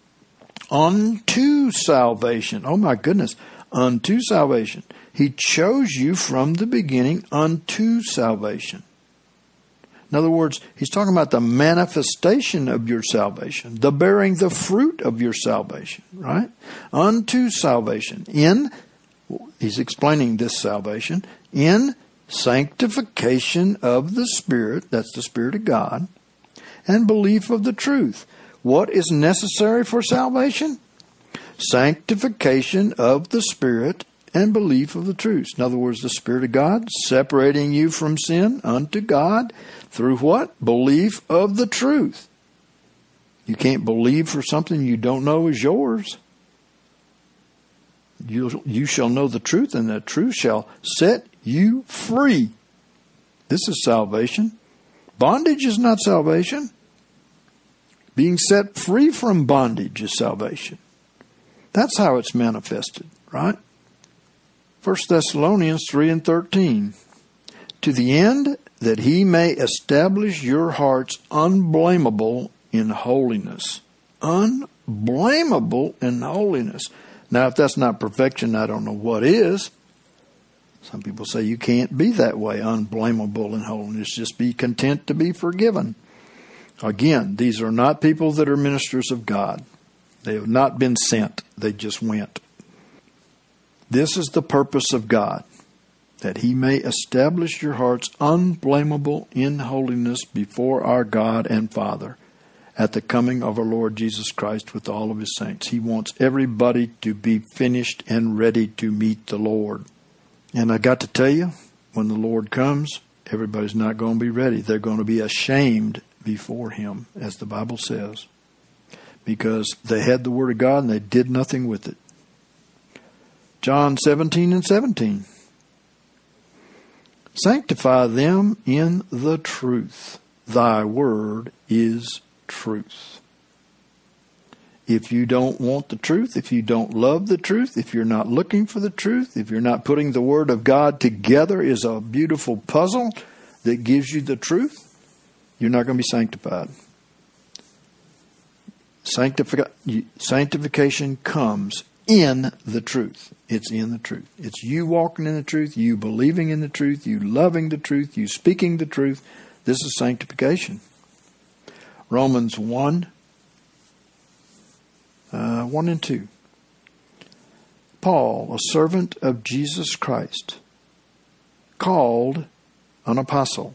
unto salvation. Oh my goodness, unto salvation. He chose you from the beginning unto salvation. In other words, he's talking about the manifestation of your salvation, the bearing the fruit of your salvation, right? Unto salvation. In, he's explaining this salvation, in sanctification of the Spirit, that's the Spirit of God, and belief of the truth. What is necessary for salvation? Sanctification of the Spirit and belief of the truth. In other words, the Spirit of God separating you from sin unto God through what? Belief of the truth. You can't believe for something you don't know is yours. You, you shall know the truth, and the truth shall set you free. This is salvation. Bondage is not salvation. Being set free from bondage is salvation. That's how it's manifested, right? First Thessalonians three and thirteen. To the end that he may establish your hearts unblameable in holiness. Unblameable in holiness. Now, if that's not perfection, I don't know what is. Some people say you can't be that way, unblameable in holiness. Just be content to be forgiven. Again, these are not people that are ministers of God. They have not been sent. They just went. This is the purpose of God, that he may establish your hearts unblameable in holiness before our God and Father at the coming of our Lord Jesus Christ with all of his saints. He wants everybody to be finished and ready to meet the Lord. And I got to tell you, when the Lord comes, everybody's not going to be ready. They're going to be ashamed before him, as the Bible says, because they had the Word of God and they did nothing with it. John seventeen and seventeen. Sanctify them in the truth. Thy word is truth. If you don't want the truth, if you don't love the truth, if you're not looking for the truth, if you're not putting the Word of God together as a beautiful puzzle that gives you the truth, you're not going to be sanctified. Sanctific- sanctification comes in the truth. It's in the truth. It's you walking in the truth, you believing in the truth, you loving the truth, you speaking the truth. This is sanctification. Romans one, uh, one and two. Paul, a servant of Jesus Christ, called an apostle,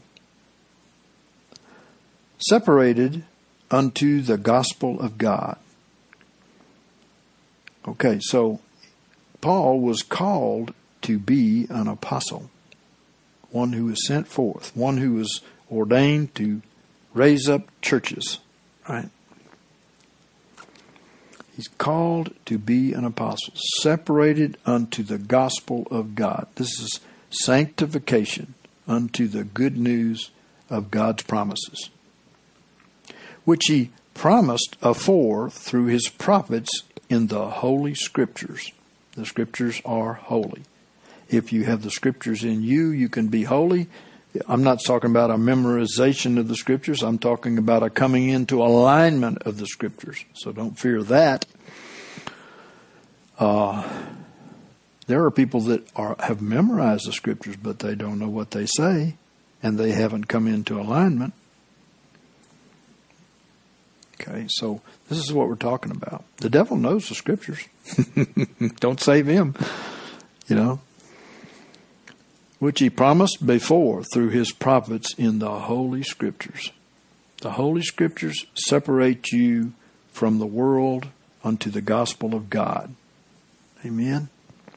separated unto the gospel of God. Okay, so Paul was called to be an apostle. one who is sent forth, one who is ordained to raise up churches, right? He's called to be an apostle, separated unto the gospel of God. This is sanctification unto the good news of God's promises, which he promised afore through his prophets in the Holy Scriptures. The Scriptures are holy. If you have the Scriptures in you, you can be holy. I'm not talking about a memorization of the Scriptures. I'm talking about a coming into alignment of the Scriptures. So don't fear that. Uh, there are people that are have memorized the Scriptures, but they don't know what they say, and they haven't come into alignment. Okay, so this is what we're talking about. The devil knows the Scriptures. Don't save him, you know. Which he promised before through his prophets in the Holy Scriptures. The Holy Scriptures separate you from the world unto the gospel of God. Amen.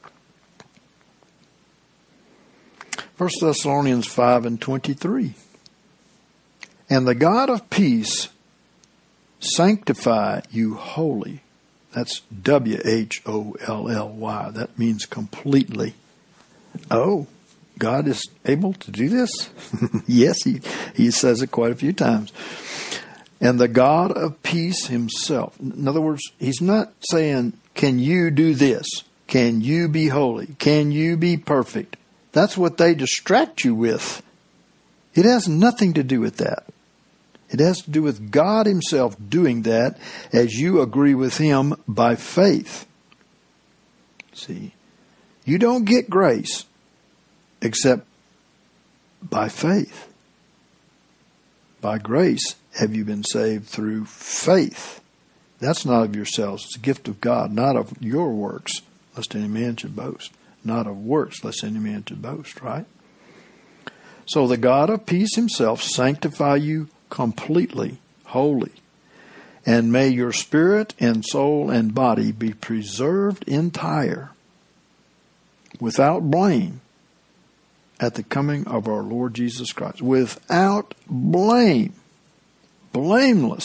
First Thessalonians five and twenty-three. And the God of peace sanctify you wholly. That's W H O L L Y. That means completely. Oh, God is able to do this? Yes, he, he says it quite a few times. And the God of peace himself. In other words, he's not saying, can you do this? Can you be holy? Can you be perfect? That's what they distract you with. It has nothing to do with that. It has to do with God himself doing that as you agree with him by faith. See, you don't get grace except by faith. By grace have you been saved through faith. That's not of yourselves. It's a gift of God, not of your works, lest any man should boast. Not of works, lest any man should boast, right? So the God of peace himself sanctify you completely, wholly. And may your spirit and soul and body be preserved entire, without blame, at the coming of our Lord Jesus Christ. Without blame. Blameless.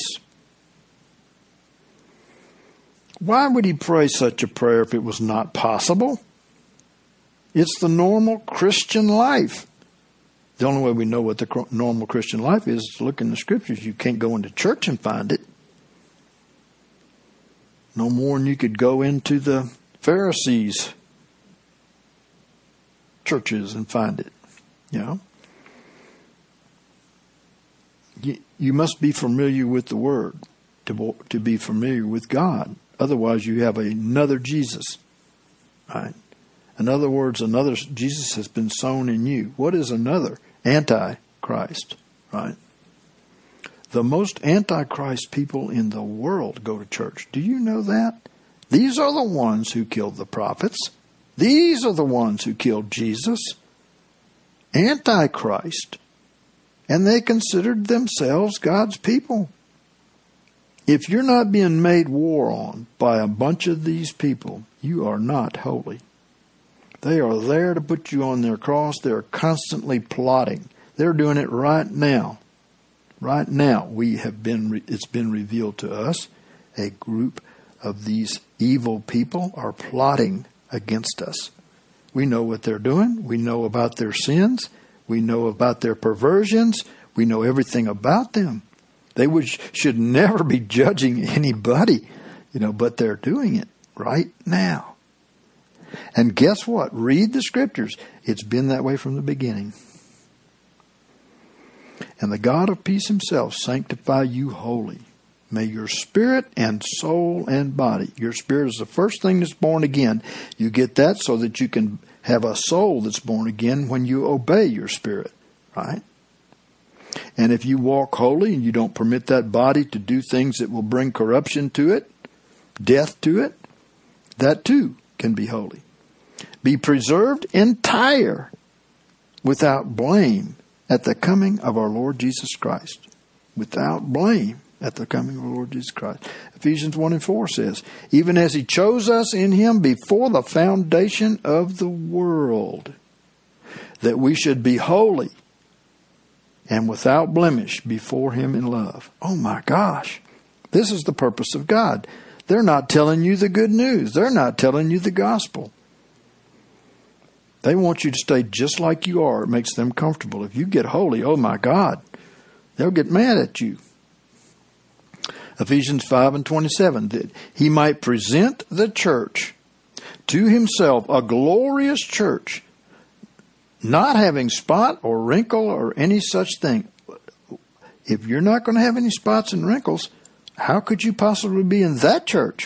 Why would he pray such a prayer if it was not possible? It's the normal Christian life. The only way we know what the normal Christian life is is to look in the Scriptures. You can't go into church and find it. No more than you could go into the Pharisees' churches and find it. You know? You, you must be familiar with the Word to, to be familiar with God. Otherwise, you have another Jesus. Right? In other words, another Jesus has been sown in you. What is another? Antichrist, right? The most antichrist people in the world go to church. Do you know that? These are the ones who killed the prophets. These are the ones who killed Jesus. Antichrist. And they considered themselves God's people. If you're not being made war on by a bunch of these people, you are not holy. They are there to put you on their cross. They're constantly plotting. They're doing it right now. Right now, we have been. It's been revealed to us. A group of these evil people are plotting against us. We know what they're doing. We know about their sins. We know about their perversions. We know everything about them. They would, should never be judging anybody, you know, but they're doing it right now. And guess what? Read the Scriptures. It's been that way from the beginning. And the God of peace himself sanctify you wholly. May your spirit and soul and body. Your spirit is the first thing that's born again. You get that so that you can have a soul that's born again when you obey your spirit. Right? And if you walk holy and you don't permit that body to do things that will bring corruption to it, death to it, that too can be holy. Be preserved entire, without blame, at the coming of our Lord Jesus Christ. Without blame at the coming of our Lord Jesus Christ. Ephesians one and four says, even as he chose us in him before the foundation of the world, that we should be holy and without blemish before Him in love. Oh my gosh. This is the purpose of God. They're not telling you the good news. They're not telling you the gospel. They want you to stay just like you are. It makes them comfortable. If you get holy, oh my God, they'll get mad at you. Ephesians five and twenty-seven, that He might present the church to Himself, a glorious church, not having spot or wrinkle or any such thing. If you're not going to have any spots and wrinkles, how could you possibly be in that church?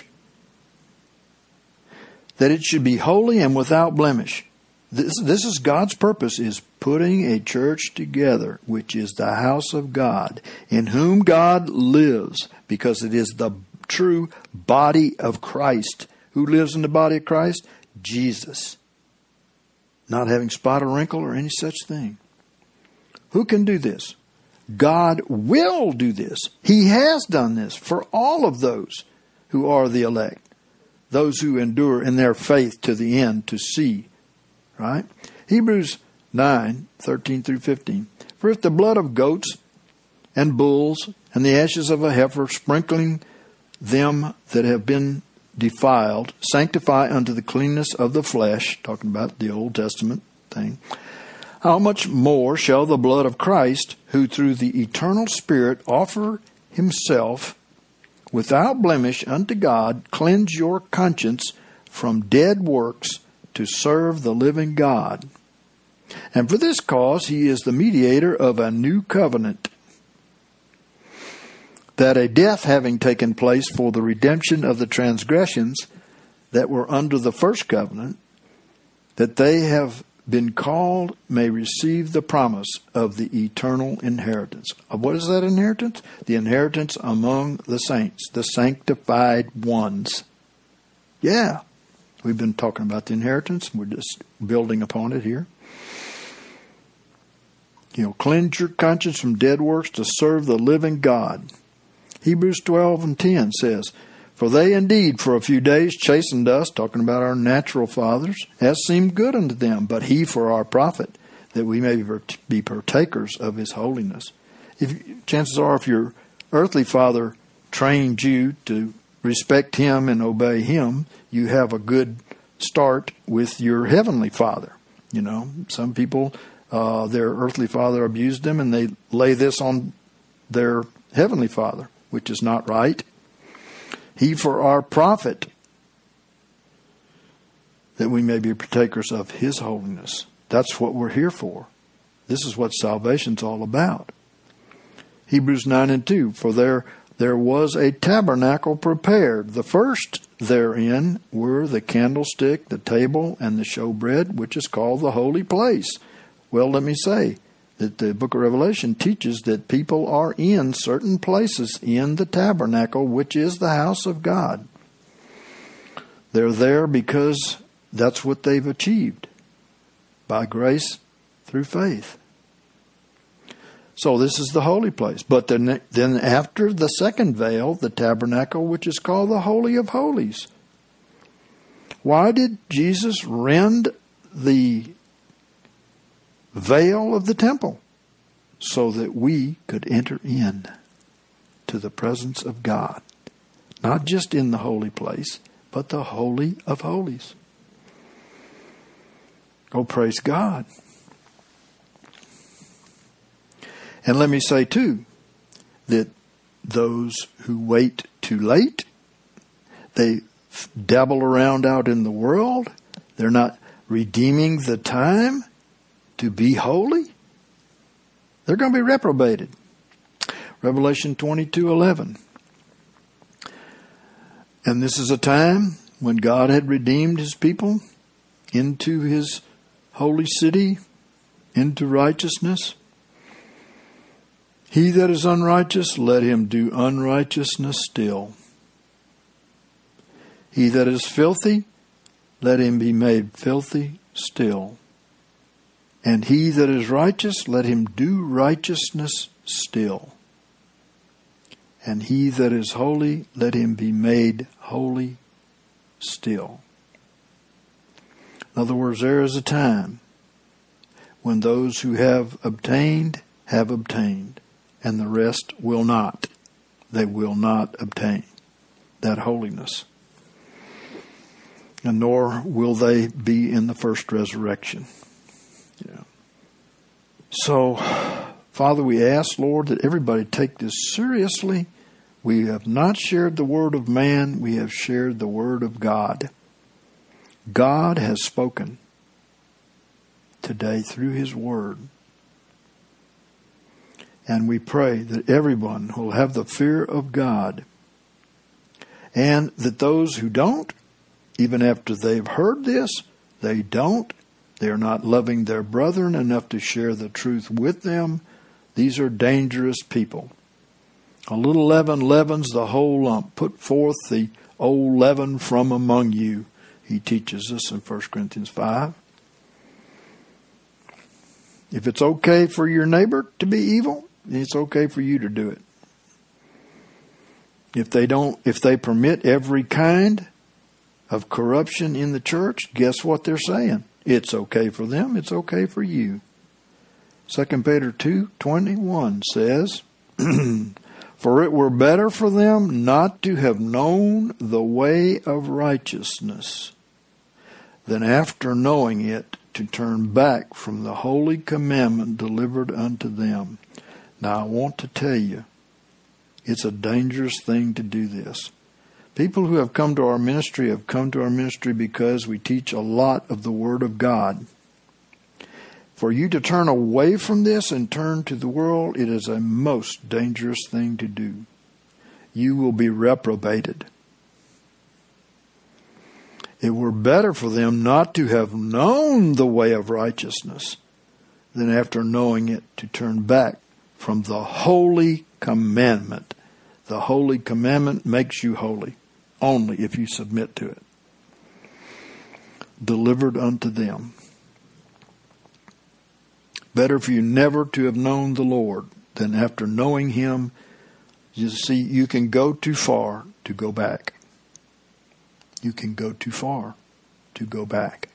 That it should be holy and without blemish. This, this is God's purpose, is putting a church together, which is the house of God, in whom God lives, because it is the true body of Christ. Who lives in the body of Christ? Jesus. Not having spot or wrinkle or any such thing. Who can do this? God will do this. He has done this for all of those who are the elect. Those who endure in their faith to the end to see. Right? Hebrews nine, thirteen through fifteen. For if the blood of goats and bulls and the ashes of a heifer, sprinkling them that have been defiled, sanctify unto the cleanness of the flesh, talking about the Old Testament thing, how much more shall the blood of Christ, who through the eternal Spirit offer Himself without blemish unto God, cleanse your conscience from dead works to serve the living God. And for this cause He is the mediator of a new covenant, that a death having taken place for the redemption of the transgressions that were under the first covenant, that they have been called may receive the promise of the eternal inheritance. What is that inheritance? The inheritance among the saints, the sanctified ones. Yeah. We've been talking about the inheritance. We're just building upon it here. You know, cleanse your conscience from dead works to serve the living God. Hebrews twelve and ten says, for they indeed for a few days chastened us, talking about our natural fathers, as seemed good unto them, but He for our profit, that we may be partakers of His holiness. If chances are, if your earthly father trained you to respect Him and obey Him, you have a good start with your heavenly Father. You know, some people, uh, their earthly father abused them, and they lay this on their heavenly Father, which is not right. He for our profit, that we may be partakers of His holiness. That's what we're here for. This is what salvation's all about. Hebrews nine and two, for there There was a tabernacle prepared. The first therein were the candlestick, the table, and the showbread, which is called the holy place. Well, let me say that the book of Revelation teaches that people are in certain places in the tabernacle, which is the house of God. They're there because that's what they've achieved by grace through faith. So this is the holy place. But then, then after the second veil, the tabernacle, which is called the Holy of Holies. Why did Jesus rend the veil of the temple? So that we could enter in to the presence of God. Not just in the holy place, but the Holy of Holies. Oh, praise God. And let me say, too, that those who wait too late, they dabble around out in the world, they're not redeeming the time to be holy, they're going to be reprobated. Revelation twenty-two eleven. And this is a time when God had redeemed His people into His holy city, into righteousness. He that is unrighteous, let him do unrighteousness still. He that is filthy, let him be made filthy still. And he that is righteous, let him do righteousness still. And he that is holy, let him be made holy still. In other words, there is a time when those who have obtained have obtained, and the rest will not. They will not obtain that holiness. And nor will they be in the first resurrection. Yeah. So, Father, we ask, Lord, that everybody take this seriously. We have not shared the word of man. We have shared the word of God. God has spoken today through His word. And we pray that everyone will have the fear of God, and that those who don't, even after they've heard this, they don't, they're not loving their brethren enough to share the truth with them. These are dangerous people. A little leaven leavens the whole lump. Put forth the old leaven from among you, he teaches us in First Corinthians five. If it's okay for your neighbor to be evil, it's okay for you to do it. If they don't, if they permit every kind of corruption in the church, guess what they're saying? It's okay for them. It's okay for you. Second Peter two twenty-one says, "For it were better for them not to have known the way of righteousness than after knowing it to turn back from the holy commandment delivered unto them." Now I want to tell you, it's a dangerous thing to do this. People who have come to our ministry have come to our ministry because we teach a lot of the Word of God. For you to turn away from this and turn to the world, it is a most dangerous thing to do. You will be reprobated. It were better for them not to have known the way of righteousness than after knowing it to turn back from the holy commandment. The holy commandment makes you holy only if you submit to it. Delivered unto them. Better for you never to have known the Lord than after knowing Him. You see, you can go too far to go back. You can go too far to go back.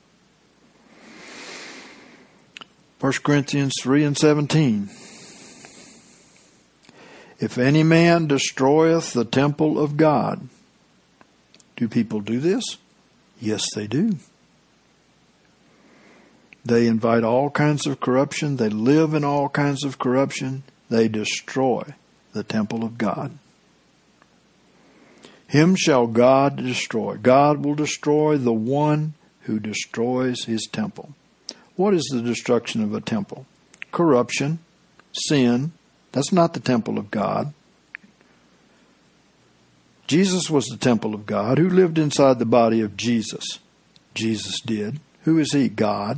First Corinthians three and seventeen. If any man destroyeth the temple of God. Do people do this? Yes, they do. They invite all kinds of corruption. They live in all kinds of corruption. They destroy the temple of God. Him shall God destroy. God will destroy the one who destroys His temple. What is the destruction of a temple? Corruption, sin. That's not the temple of God. Jesus was the temple of God. Who lived inside the body of Jesus? Jesus did. Who is He? God.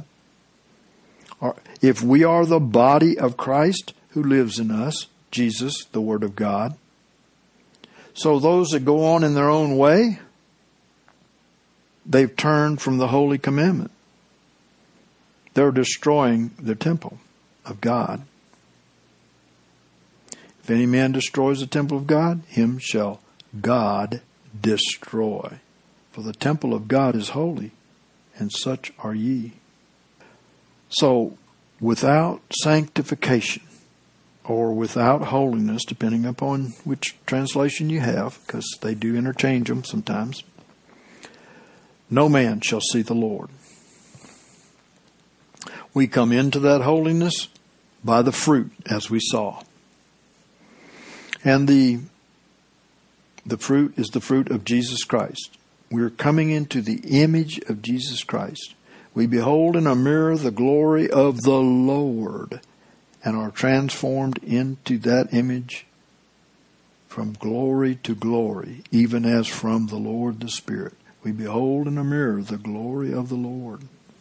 If we are the body of Christ, who lives in us? Jesus, the Word of God. So those that go on in their own way, they've turned from the holy commandment. They're destroying the temple of God. If any man destroys the temple of God, him shall God destroy. For the temple of God is holy, and such are ye. So, without sanctification, or without holiness, depending upon which translation you have, because they do interchange them sometimes, no man shall see the Lord. We come into that holiness by the fruit, as we saw. And the the fruit is the fruit of Jesus Christ. We're coming into the image of Jesus Christ. We behold in a mirror the glory of the Lord and are transformed into that image from glory to glory, even as from the Lord the Spirit. We behold in a mirror the glory of the Lord.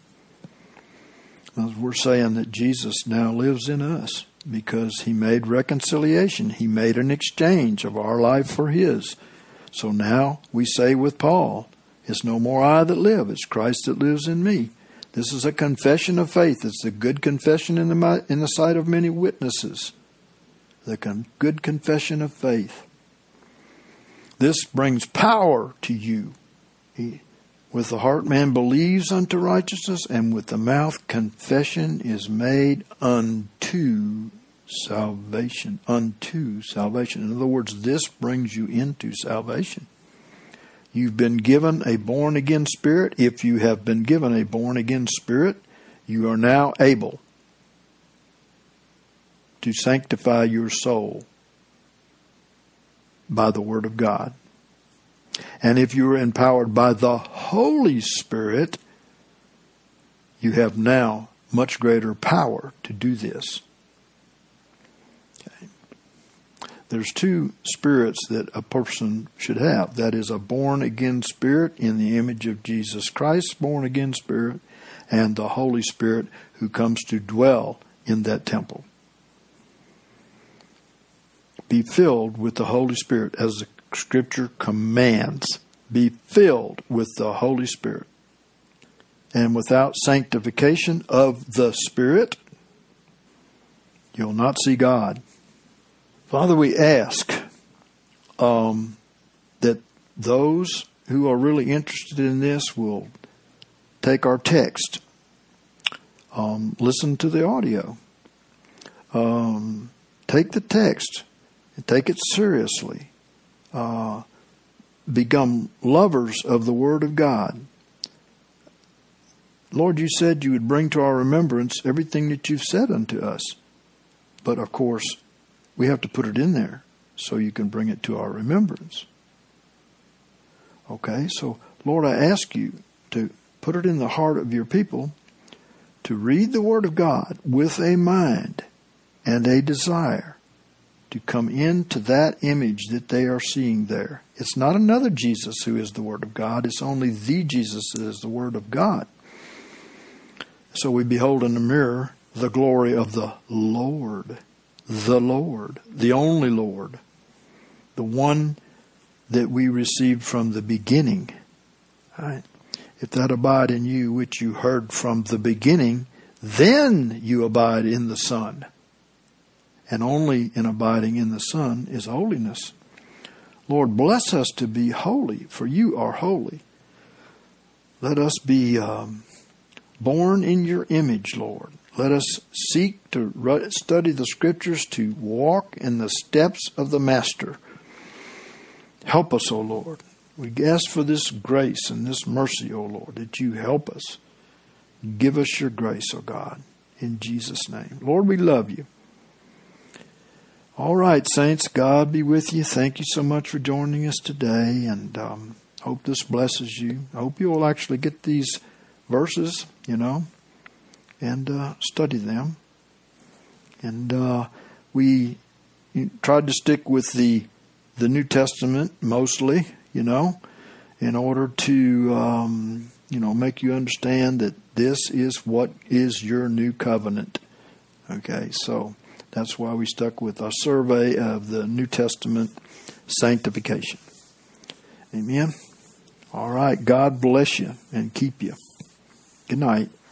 We're saying that Jesus now lives in us because He made reconciliation. He made an exchange of our life for His. So now we say with Paul, it's no more I that live, it's Christ that lives in me. This is a confession of faith. It's a good confession in the in the sight of many witnesses. The con- good confession of faith. This brings power to you. He, With the heart man believes unto righteousness, and with the mouth confession is made unto salvation. Unto salvation. In other words, this brings you into salvation. You've been given a born-again spirit. If you have been given a born-again spirit, you are now able to sanctify your soul by the Word of God. And if you are empowered by the Holy Spirit, you have now much greater power to do this. Okay. There's two spirits that a person should have. That is a born-again spirit in the image of Jesus Christ, born-again spirit, and the Holy Spirit who comes to dwell in that temple. Be filled with the Holy Spirit as the Scripture commands. Be filled with the Holy Spirit. And without sanctification of the Spirit, you'll not see God. Father, we ask um, that those who are really interested in this will take our text, um, listen to the audio, um, take the text, and take it seriously. Uh, become lovers of the Word of God. Lord, you said you would bring to our remembrance everything that you've said unto us. But of course, we have to put it in there so you can bring it to our remembrance. Okay, so Lord, I ask you to put it in the heart of your people to read the Word of God with a mind and a desire to come into that image that they are seeing there. It's not another Jesus who is the Word of God. It's only the Jesus that is the Word of God. So we behold in the mirror the glory of the Lord. The Lord. The only Lord. The one that we received from the beginning. All right. If that abide in you, which you heard from the beginning, then you abide in the Son. And only in abiding in the Son is holiness. Lord, bless us to be holy, for you are holy. Let us be um, born in your image, Lord. Let us seek to study the Scriptures, to walk in the steps of the Master. Help us, O Lord. We ask for this grace and this mercy, O Lord, that you help us. Give us your grace, O God, in Jesus' name. Lord, we love you. All right, saints, God be with you. Thank you so much for joining us today, and um, hope this blesses you. I hope you will actually get these verses, you know, and uh, study them. And uh, we tried to stick with the the New Testament mostly, you know, in order to, um, you know, make you understand that this is what is your new covenant. Okay, so that's why we stuck with a survey of the New Testament sanctification. Amen. All right. God bless you and keep you. Good night.